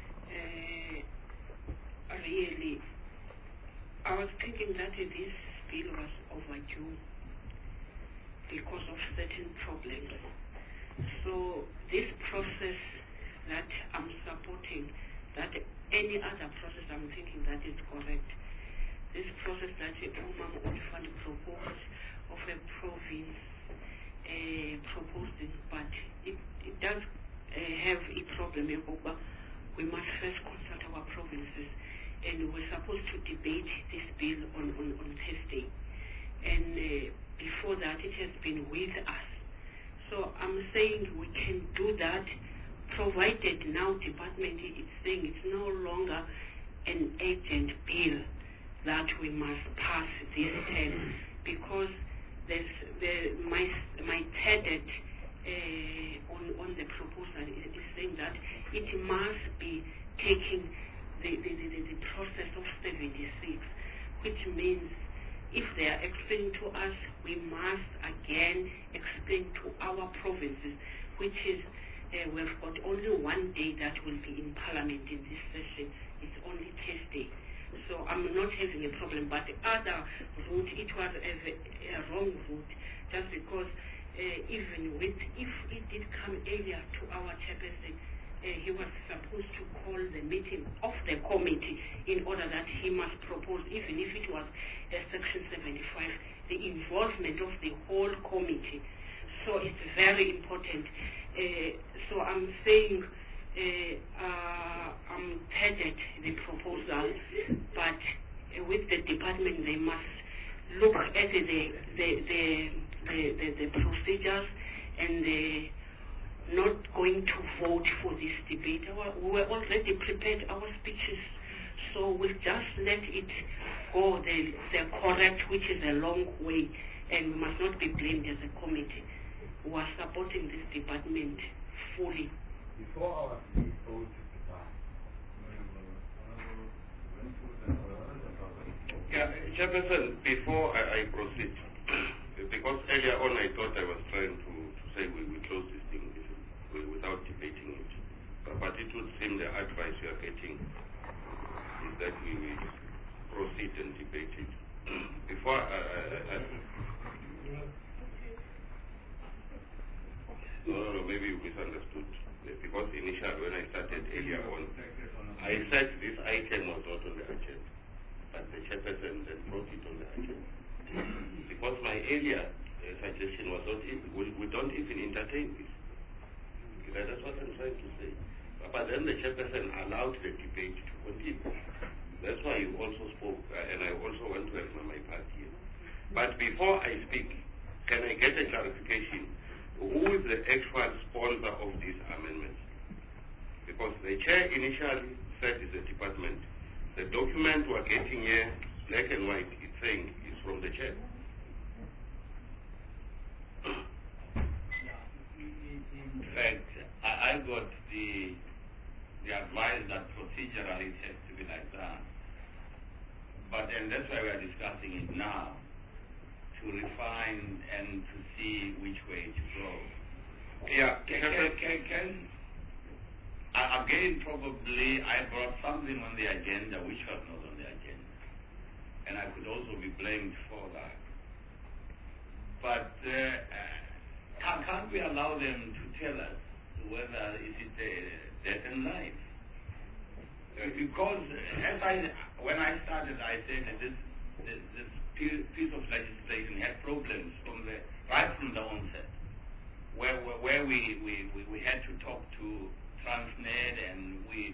Really, I was thinking that this bill was overdue because of certain problems. So this process that I'm supporting, that any other process I'm thinking that is correct, this process that Umam Olifant proposed of a province proposing, but it does have a problem. We must first consult our provinces, and we're supposed to debate this bill on Thursday. And before that, it has been with us. So I'm saying we can do that, provided now department is saying it's no longer an urgent bill that we must pass this term, because my third on the proposal is saying that it must be taking the process of 76, which means if they are explaining to us, we must again explain to our provinces, which is we've got only one day that will be in Parliament in this session. It's only Thursday. So I'm not having a problem, but the other route, it was a wrong route, just because even if it did come earlier to our chairperson, he was supposed to call the meeting of the committee in order that he must propose, even if it was a Section 75, the involvement of the whole committee. So it's very important. So I'm saying I'm headed the proposal, but with the department they must look at the procedures and not going to vote for this debate. We were already prepared our speeches, so we'll just let it go the correct, which is a long way, and we must not be blamed as a committee. We are supporting this department fully. Before our speech goes to the time, Chairperson, before I proceed, because earlier on I thought I was trying to say we close this thing without debating it, but it would seem the advice you are getting is that we will proceed and debate it. Before No, maybe you misunderstood. Because initially when I started earlier on, I said this item was not on the agenda, but the chairperson then brought it on the agenda. Because my earlier suggestion was not even, we don't even entertain this. That's what I'm trying to say. But then the chairperson allowed the debate to continue. That's why you also spoke, and I also want to have my part here. But before I speak, can I get a clarification? Who is the actual sponsor of these amendments? Because the chair initially said it's the department. The document we're getting here, black and white, it's saying it's from the chair. In fact, I got the advice that procedurally it has to be like that. But, and that's why we are discussing it now, to refine and to see which way to go. Yeah, again, probably I brought something on the agenda which was not on the agenda. And I could also be blamed for that. But can't we allow them to tell us whether is it death and life? Because when I started, I said that this piece of legislation had problems right from the onset, where we had to talk to Transnet and we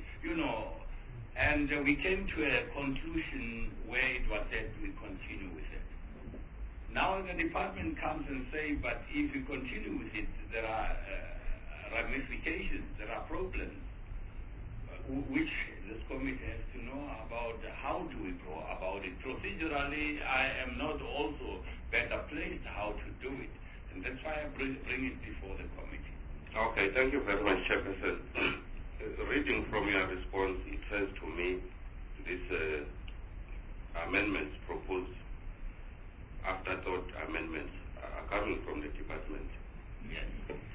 came to a conclusion where it was said we continue with it. Now the department comes and say, but if you continue with it, there are ramifications, there are problems, which this committee has to know about. How do we go about it? Procedurally, I am not also better placed how to do it. And that's why I bring it before the committee. Okay, thank you very much, Chairperson. Reading from your response, it says to me, these amendments proposed, afterthought amendments, are coming from the department. Yes.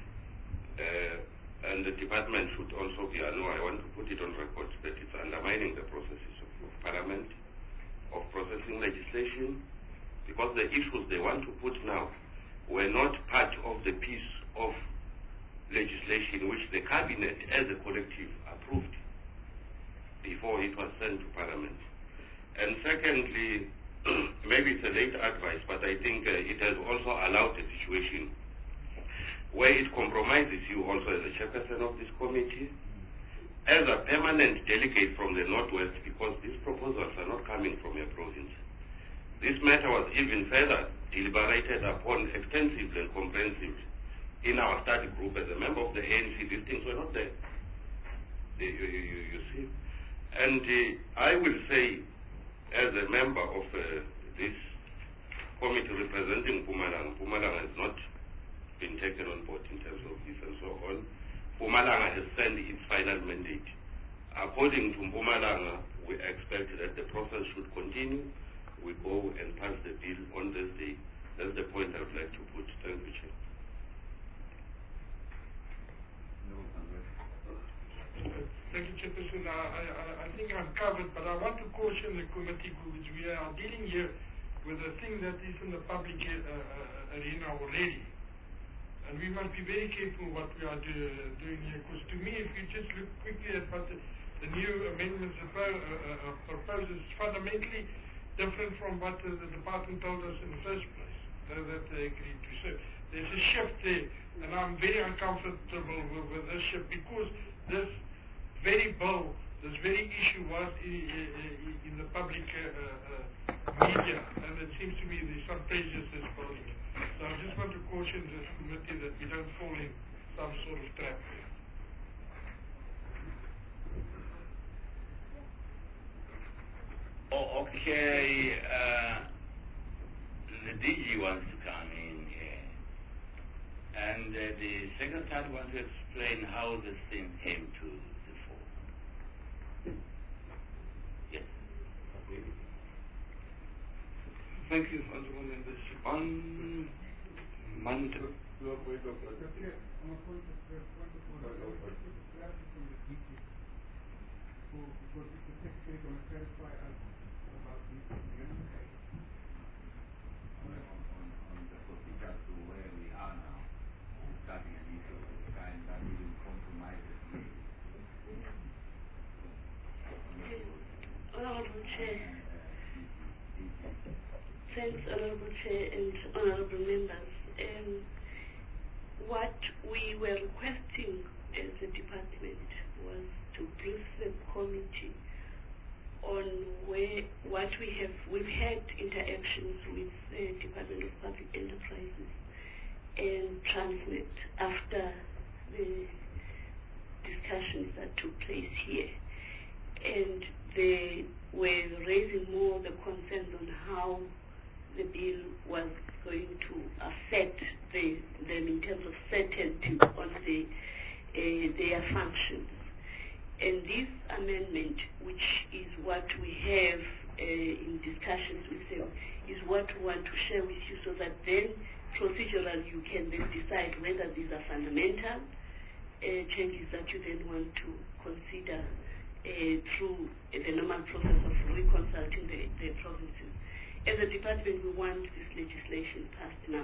And the department should also be, I want to put it on record, that it's undermining the processes of Parliament, of processing legislation, because the issues they want to put now were not part of the piece of legislation which the Cabinet as a collective approved before it was sent to Parliament. And secondly, maybe it's a late advice, but I think it has also allowed a situation where it compromises you also as a chairperson of this committee, as a permanent delegate from the Northwest, because these proposals are not coming from your province. This matter was even further deliberated upon extensively and comprehensively in our study group. As a member of the ANC, these things were not there. You see? And I will say, as a member of this committee representing Mpumalanga has not been taken on board in terms of this and so on. Mpumalanga has sent its final mandate. According to Mpumalanga, we expect that the process should continue. We go and pass the bill on this day. That's the point I would like to put. Thank you, Chair. Thank you, Chairperson. I think I'm covered, but I want to caution the committee, which we are dealing here with a thing that is in the public arena already. And we must be very careful what we are doing here, because to me, if you just look quickly at what the new amendments propose, is fundamentally different from what the department told us in the first place, that they agreed to. So there's a shift there, and I'm very uncomfortable with this shift, because this very bill, this very issue was in the public media, and it seems to me there's some prejudice that's building it. So I just want to caution this committee that we don't fall in some sort of trap there. Oh, okay. The DG wants to come in here. And the secretary wants to explain how this thing came to the fore. Yes. Thank you, Honorable Members. On Monday. Chair. Thanks, Honorable Chair and Honorable Members. What we were requesting as a department was to brief the committee on what we've had interactions with the Department of Public Enterprises and Transnet after the discussions that took place here. And they were raising more the concerns on how the bill was going to affect them in terms of certainty on their functions. And this amendment, which is what we have in discussions with them, is what we want to share with you so that then procedurally you can then decide whether these are fundamental changes that you then want to consider through the normal process of reconsulting the provinces. As a department, we want this legislation passed now.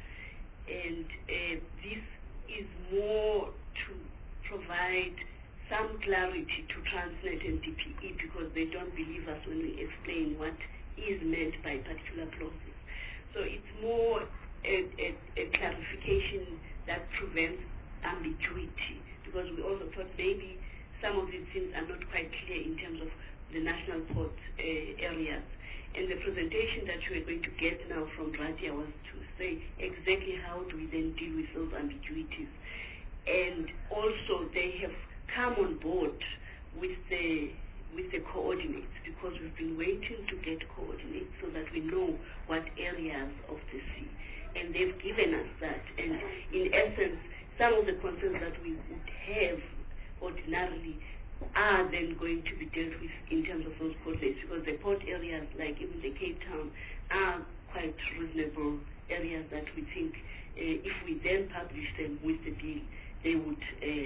And this is more to provide some clarity to Transnet and DPE because they don't believe us when we explain what is meant by particular clauses. So it's more a clarification that prevents ambiguity because we also thought maybe some of these things are not quite clear in terms of the national port areas. And the presentation that we are going to get now from Radia was to say exactly how do we then deal with those ambiguities. And also they have come on board with the coordinates because we've been waiting to get coordinates so that we know what areas of the sea. And they've given us that. And in essence, some of the concerns that we would have ordinarily are then going to be dealt with in terms of those coordinates because the port areas, like even the Cape Town, are quite reasonable areas that we think if we then publish them with the bill, they would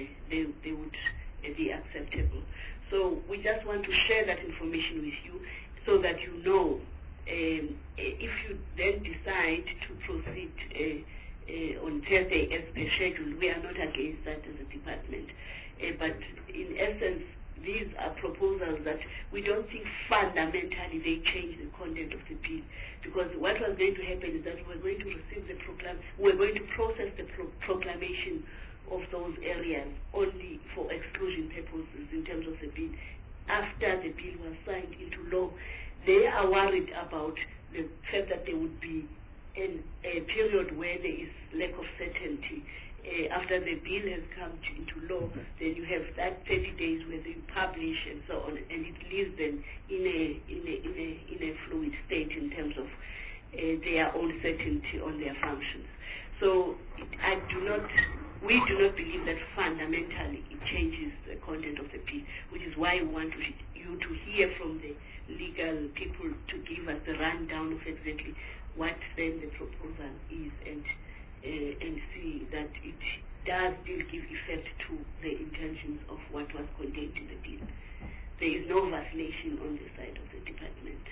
be acceptable. So we just want to share that information with you so that you know if you then decide to proceed on Thursday as per schedule, we are not against that as a department. But in essence, these are proposals that we don't think fundamentally they change the content of the bill. Because what was going to happen is that we're going to receive the we're going to process the proclamation of those areas only for exclusion purposes in terms of the bill. After the bill was signed into law, they are worried about the fact that there would be a period where there is lack of certainty. After the bill has come into law, then you have that 30 days where they publish and so on, and it leaves them in a fluid state in terms of their own certainty on their functions. So we do not believe that fundamentally it changes the content of the bill, which is why we want you to hear from the legal people to give us the rundown of exactly what then the proposal is and see that it does still give effect to the intentions of what was contained in the bill. There is no vacillation on the side of the department.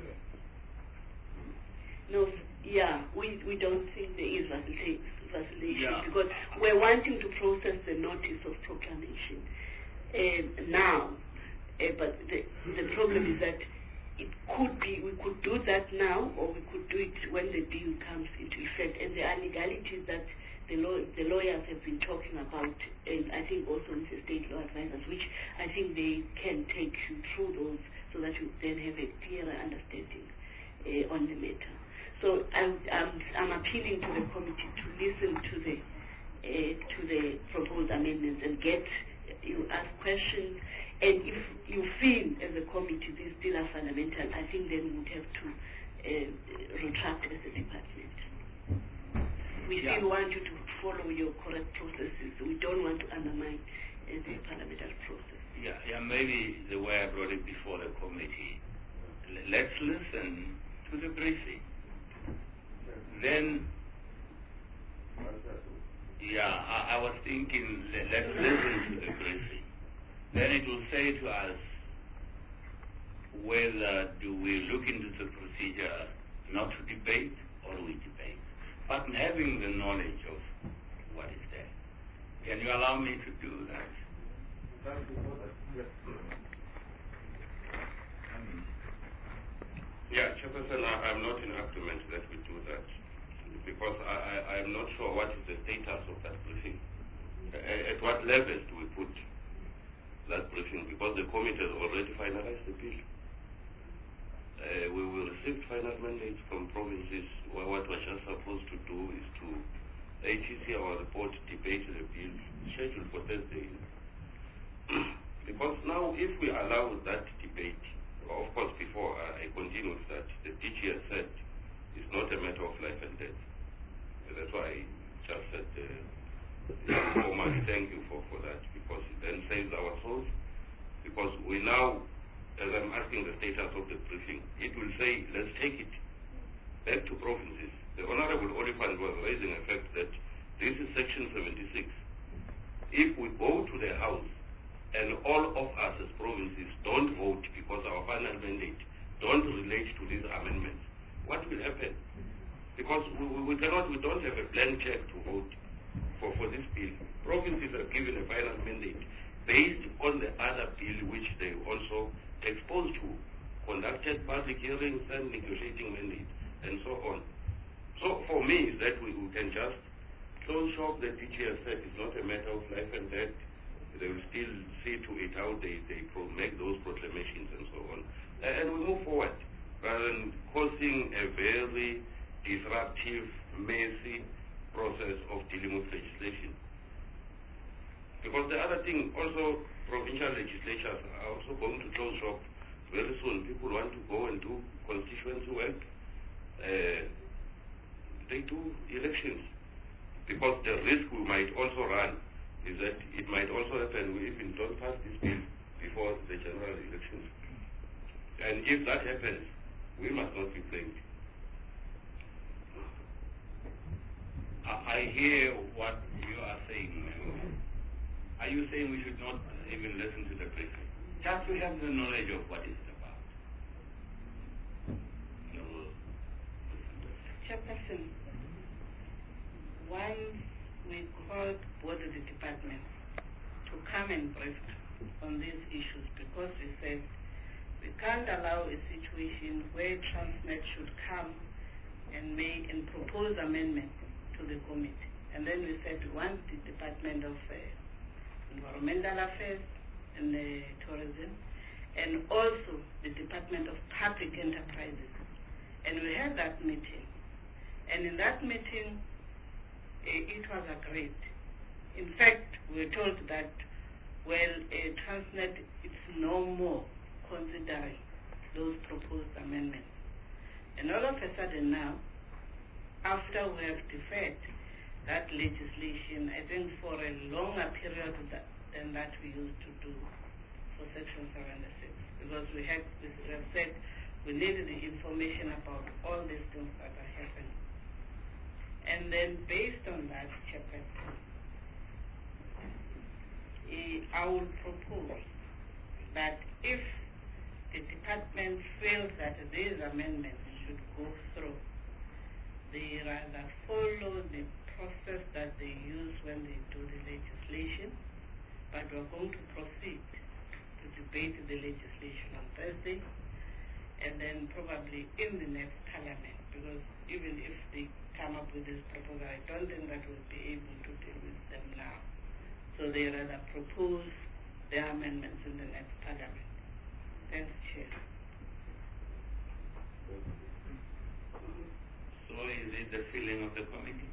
No, we don't think there is vacillation because we're wanting to process the notice of proclamation now, but the problem is that it could be, we could do that now or we could do it when the bill comes into effect. And there are legalities that the lawyers have been talking about, and I think also with the state law advisors, which I think they can take you through those so that you then have a clearer understanding on the matter. So I'm appealing to the committee to listen to the proposed amendments and ask questions. And if you feel as a committee these still are fundamental, I think then we would have to retract as a department. We still want you to follow your correct processes. We don't want to undermine the parliamentary process. Maybe the way I brought it before the committee, let's listen to the briefing. Then, I was thinking, let's listen to the briefing. Then it will say to us whether do we look into the procedure not to debate or we debate. But having the knowledge of what is there. Can you allow me to do that? Chairperson, I'm not in agreement that we do that, because I'm not sure what is the status of that briefing. At what levels do we put that briefing? Because the committee has already finalized the bill. We will receive final mandates from provinces. What we're just supposed to do is to ATC our report, debate the bill, scheduled for Thursday. Because now, if we allow that debate, of course, before I continue with that, the DG has said it's not a matter of life and death. That's why I just said, formally, thank you for that, because it then saves our souls. Because we now, as I'm asking the status of the briefing, it will say, let's take it back to provinces. The Honorable Oliphant was raising a fact that this is Section 76. If we go to the House and all of us as provinces don't vote because our final mandate don't relate to these amendments, what will happen? Because we don't have a blank check to vote for this bill. Provinces are given a final mandate based on the other bill which they also exposed to, conducted public hearings and negotiating mandates, and so on. So for me, is that we can just close shop. The DG has said it's not a matter of life and death. They will still see to it how they make those proclamations and so on. And we move forward, rather than causing a very disruptive, messy process of dealing with legislation. Because the other thing, also, provincial legislatures are also going to close shop very soon. People want to go and do constituency work. They do elections. Because the risk we might also run is that it might also happen we even don't pass this bill before the general elections. And if that happens, we must not be blamed. I hear what you are saying. Are you saying we should not even listen to the briefing? Just to have the knowledge of what it's about. No. Chairperson, once we called both of the departments to come and brief on these issues, because we said we can't allow a situation where Transnet should come and make and propose amendments to the committee. And then we said we want the Department of Environmental Affairs and Tourism, and also the Department of Public Enterprises. And we had that meeting. And in that meeting, it was agreed. In fact, we were told that, well, Transnet is no more considering those proposed amendments. And all of a sudden now, after we have deferred that legislation, I think for a longer period than that we used to do for Section 76, because we have said we needed the information about all these things that are happening. And then based on that, Chairperson, I would propose that if the department feels that these amendments should go through, they rather follow the process that they use when they do the legislation, but we're going to proceed to debate the legislation on Thursday, and then probably in the next parliament, because even if they come up with this proposal, I don't think that we'll be able to deal with them now. So they rather propose their amendments in the next parliament. Thanks, Chair. So is it the feeling of the committee?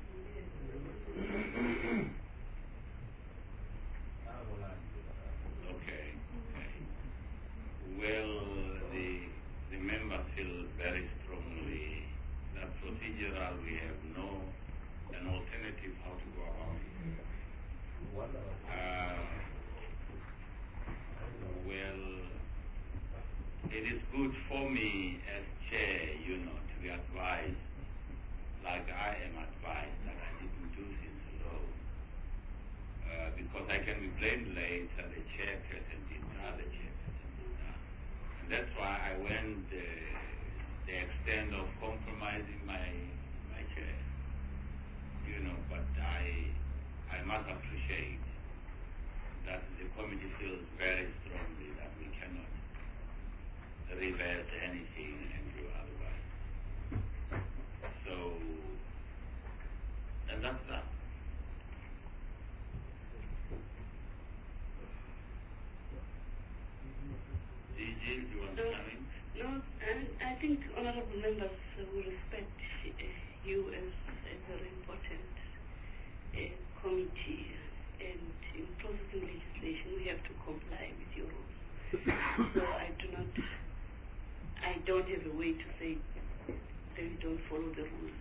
Okay. Well, the members feel very strongly that procedural we have an alternative how to go about it. Well, it is good for me as chair, to be advised, like I am advised, that I didn't do this alone. Because I can be blamed later, the chairperson did not, the chairperson did not. And that's why I went the extent of compromising my chair. But I must appreciate that the committee feels very strongly that we cannot reverse anything and do otherwise. bill you want to come in? No, I think honorable members will respect you as a very important committee, and in processing legislation we have to comply with your rules. So I don't have a way to say that you don't follow the rules.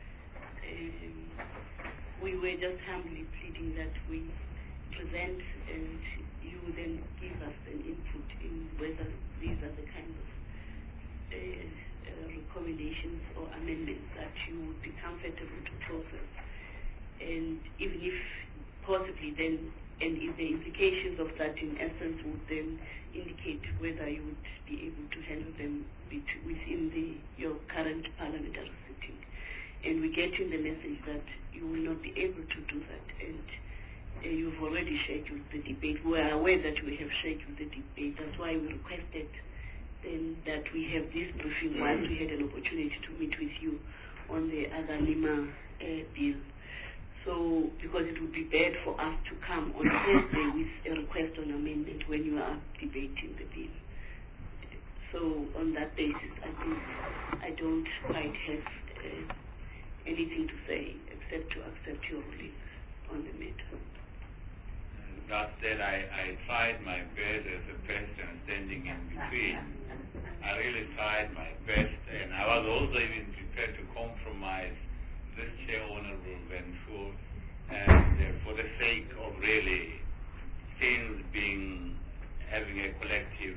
We were just humbly pleading that we present and you then give us an input in whether these are the kinds of recommendations or amendments that you would be comfortable to process. And even if possibly then, and if the implications of that in essence would then indicate whether you would be able to handle them within your current parliamentary sitting. And we're getting the message that you will not be able to do that, and you've already scheduled the debate. We are aware that we have scheduled the debate. That's why we requested then that we have this briefing once we had an opportunity to meet with you on the other Lima bill. So, because it would be bad for us to come on Thursday with a request on amendment when you are debating the bill. So, on that basis, I think I don't quite have anything to say except to accept your ruling on the matter. That said, I tried my best as a person standing in between. I really tried my best, and I was also even prepared to compromise this chair, Honorable Venture, and for the sake of really things having a collective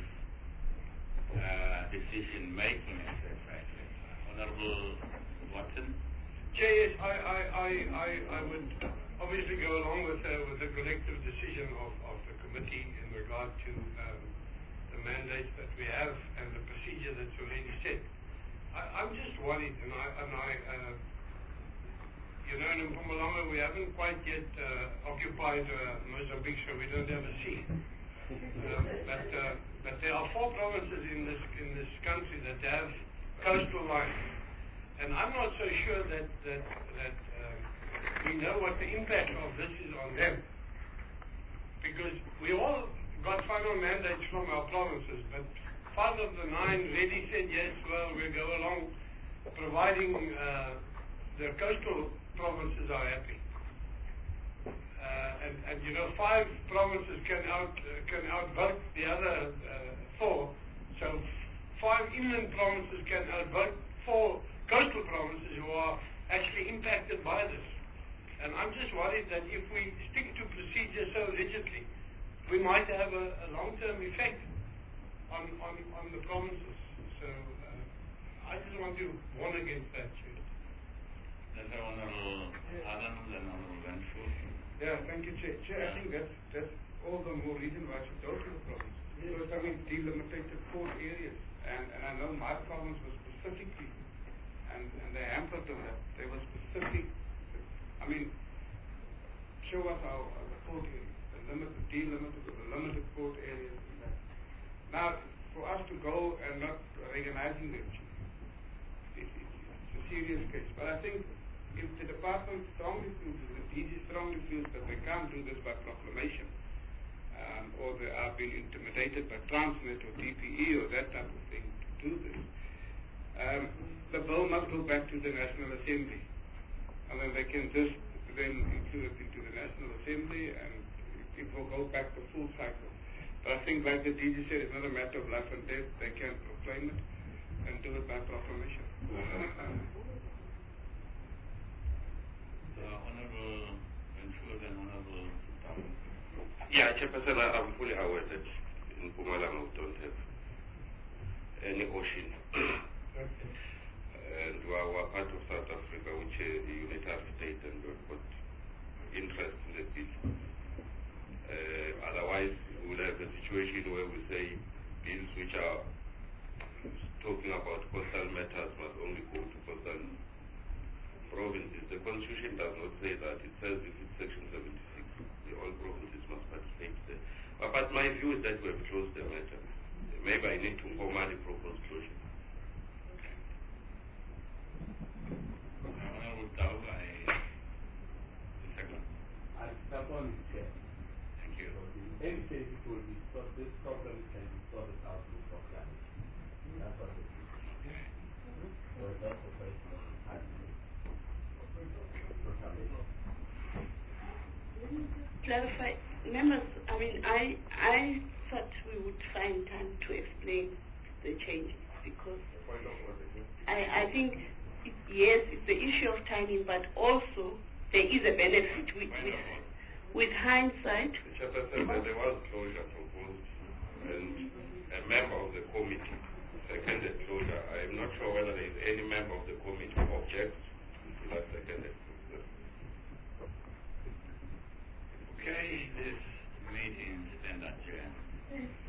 decision making, etc. Honorable Watson? Chair, yes, I would obviously go along with the collective decision of the committee in regard to the mandates that we have and the procedure that's already set. I'm just worried, and in Mpumalanga we haven't quite yet occupied Mozambique, so we don't have a sea. But there are 4 provinces in this country that have coastal lines, and I'm not so sure that we know what the impact of this is on them, because we all got final mandates from our provinces, but 5 of the 9 really said yes, well, we'll go along, providing the coastal provinces are happy. And 5 provinces can outvote the other 4, so 5 inland provinces can outvote 4 coastal provinces who are actually impacted by this. And I'm just worried that if we stick to procedure so rigidly, we might have a long-term effect on the provinces. So I just want to warn against that. Honorable Adams and Honorable Venture. Yeah, thank you, Chair. Chair, I think that's all the more reason why I should go to the province. Because delimited port areas, and I know my province was specifically, and they hampered on that. They were specific. Show us the port areas, the limited port areas. And that. Now, for us to go and not recognizing them, it's a serious case. But I think if the department strongly feels, the DG strongly feels that they can't do this by proclamation, or they are being intimidated by Transnet or TPE or that type of thing to do this, the bill must go back to the National Assembly. And then they can just then include it into the National Assembly, and it will go back the full cycle. But I think, like the DG said, it's not a matter of life and death. They can proclaim it and do it by proclamation. Honorable Venture and Honorable Townsend. Yeah, Chairperson, I'm fully aware that in Mpumalanga we don't have any ocean. And we are part of South Africa, which is a unitary state, and we've got interest in the bill. Otherwise, we will have a situation where we say bills which are talking about coastal matters must only go to coastal provinces. The Constitution does not say that. It says if it's Section 76, all provinces must participate there. But my view is that we have closed the matter. Maybe I need to formally propose closure. Honorable Tau, I support it, Chair. Thank you. In any case, it will be solved. This problem can be sorted out with proclamation. clarify, members, I mean, I thought we would find time to explain the changes because I think, yes, it's the issue of timing, but also there is a benefit with hindsight. The chairperson said there was closure proposed, and a member of the committee seconded closure. I am not sure whether there is any member of the committee who objects to that seconded closure. Okay, this meeting is adjourned.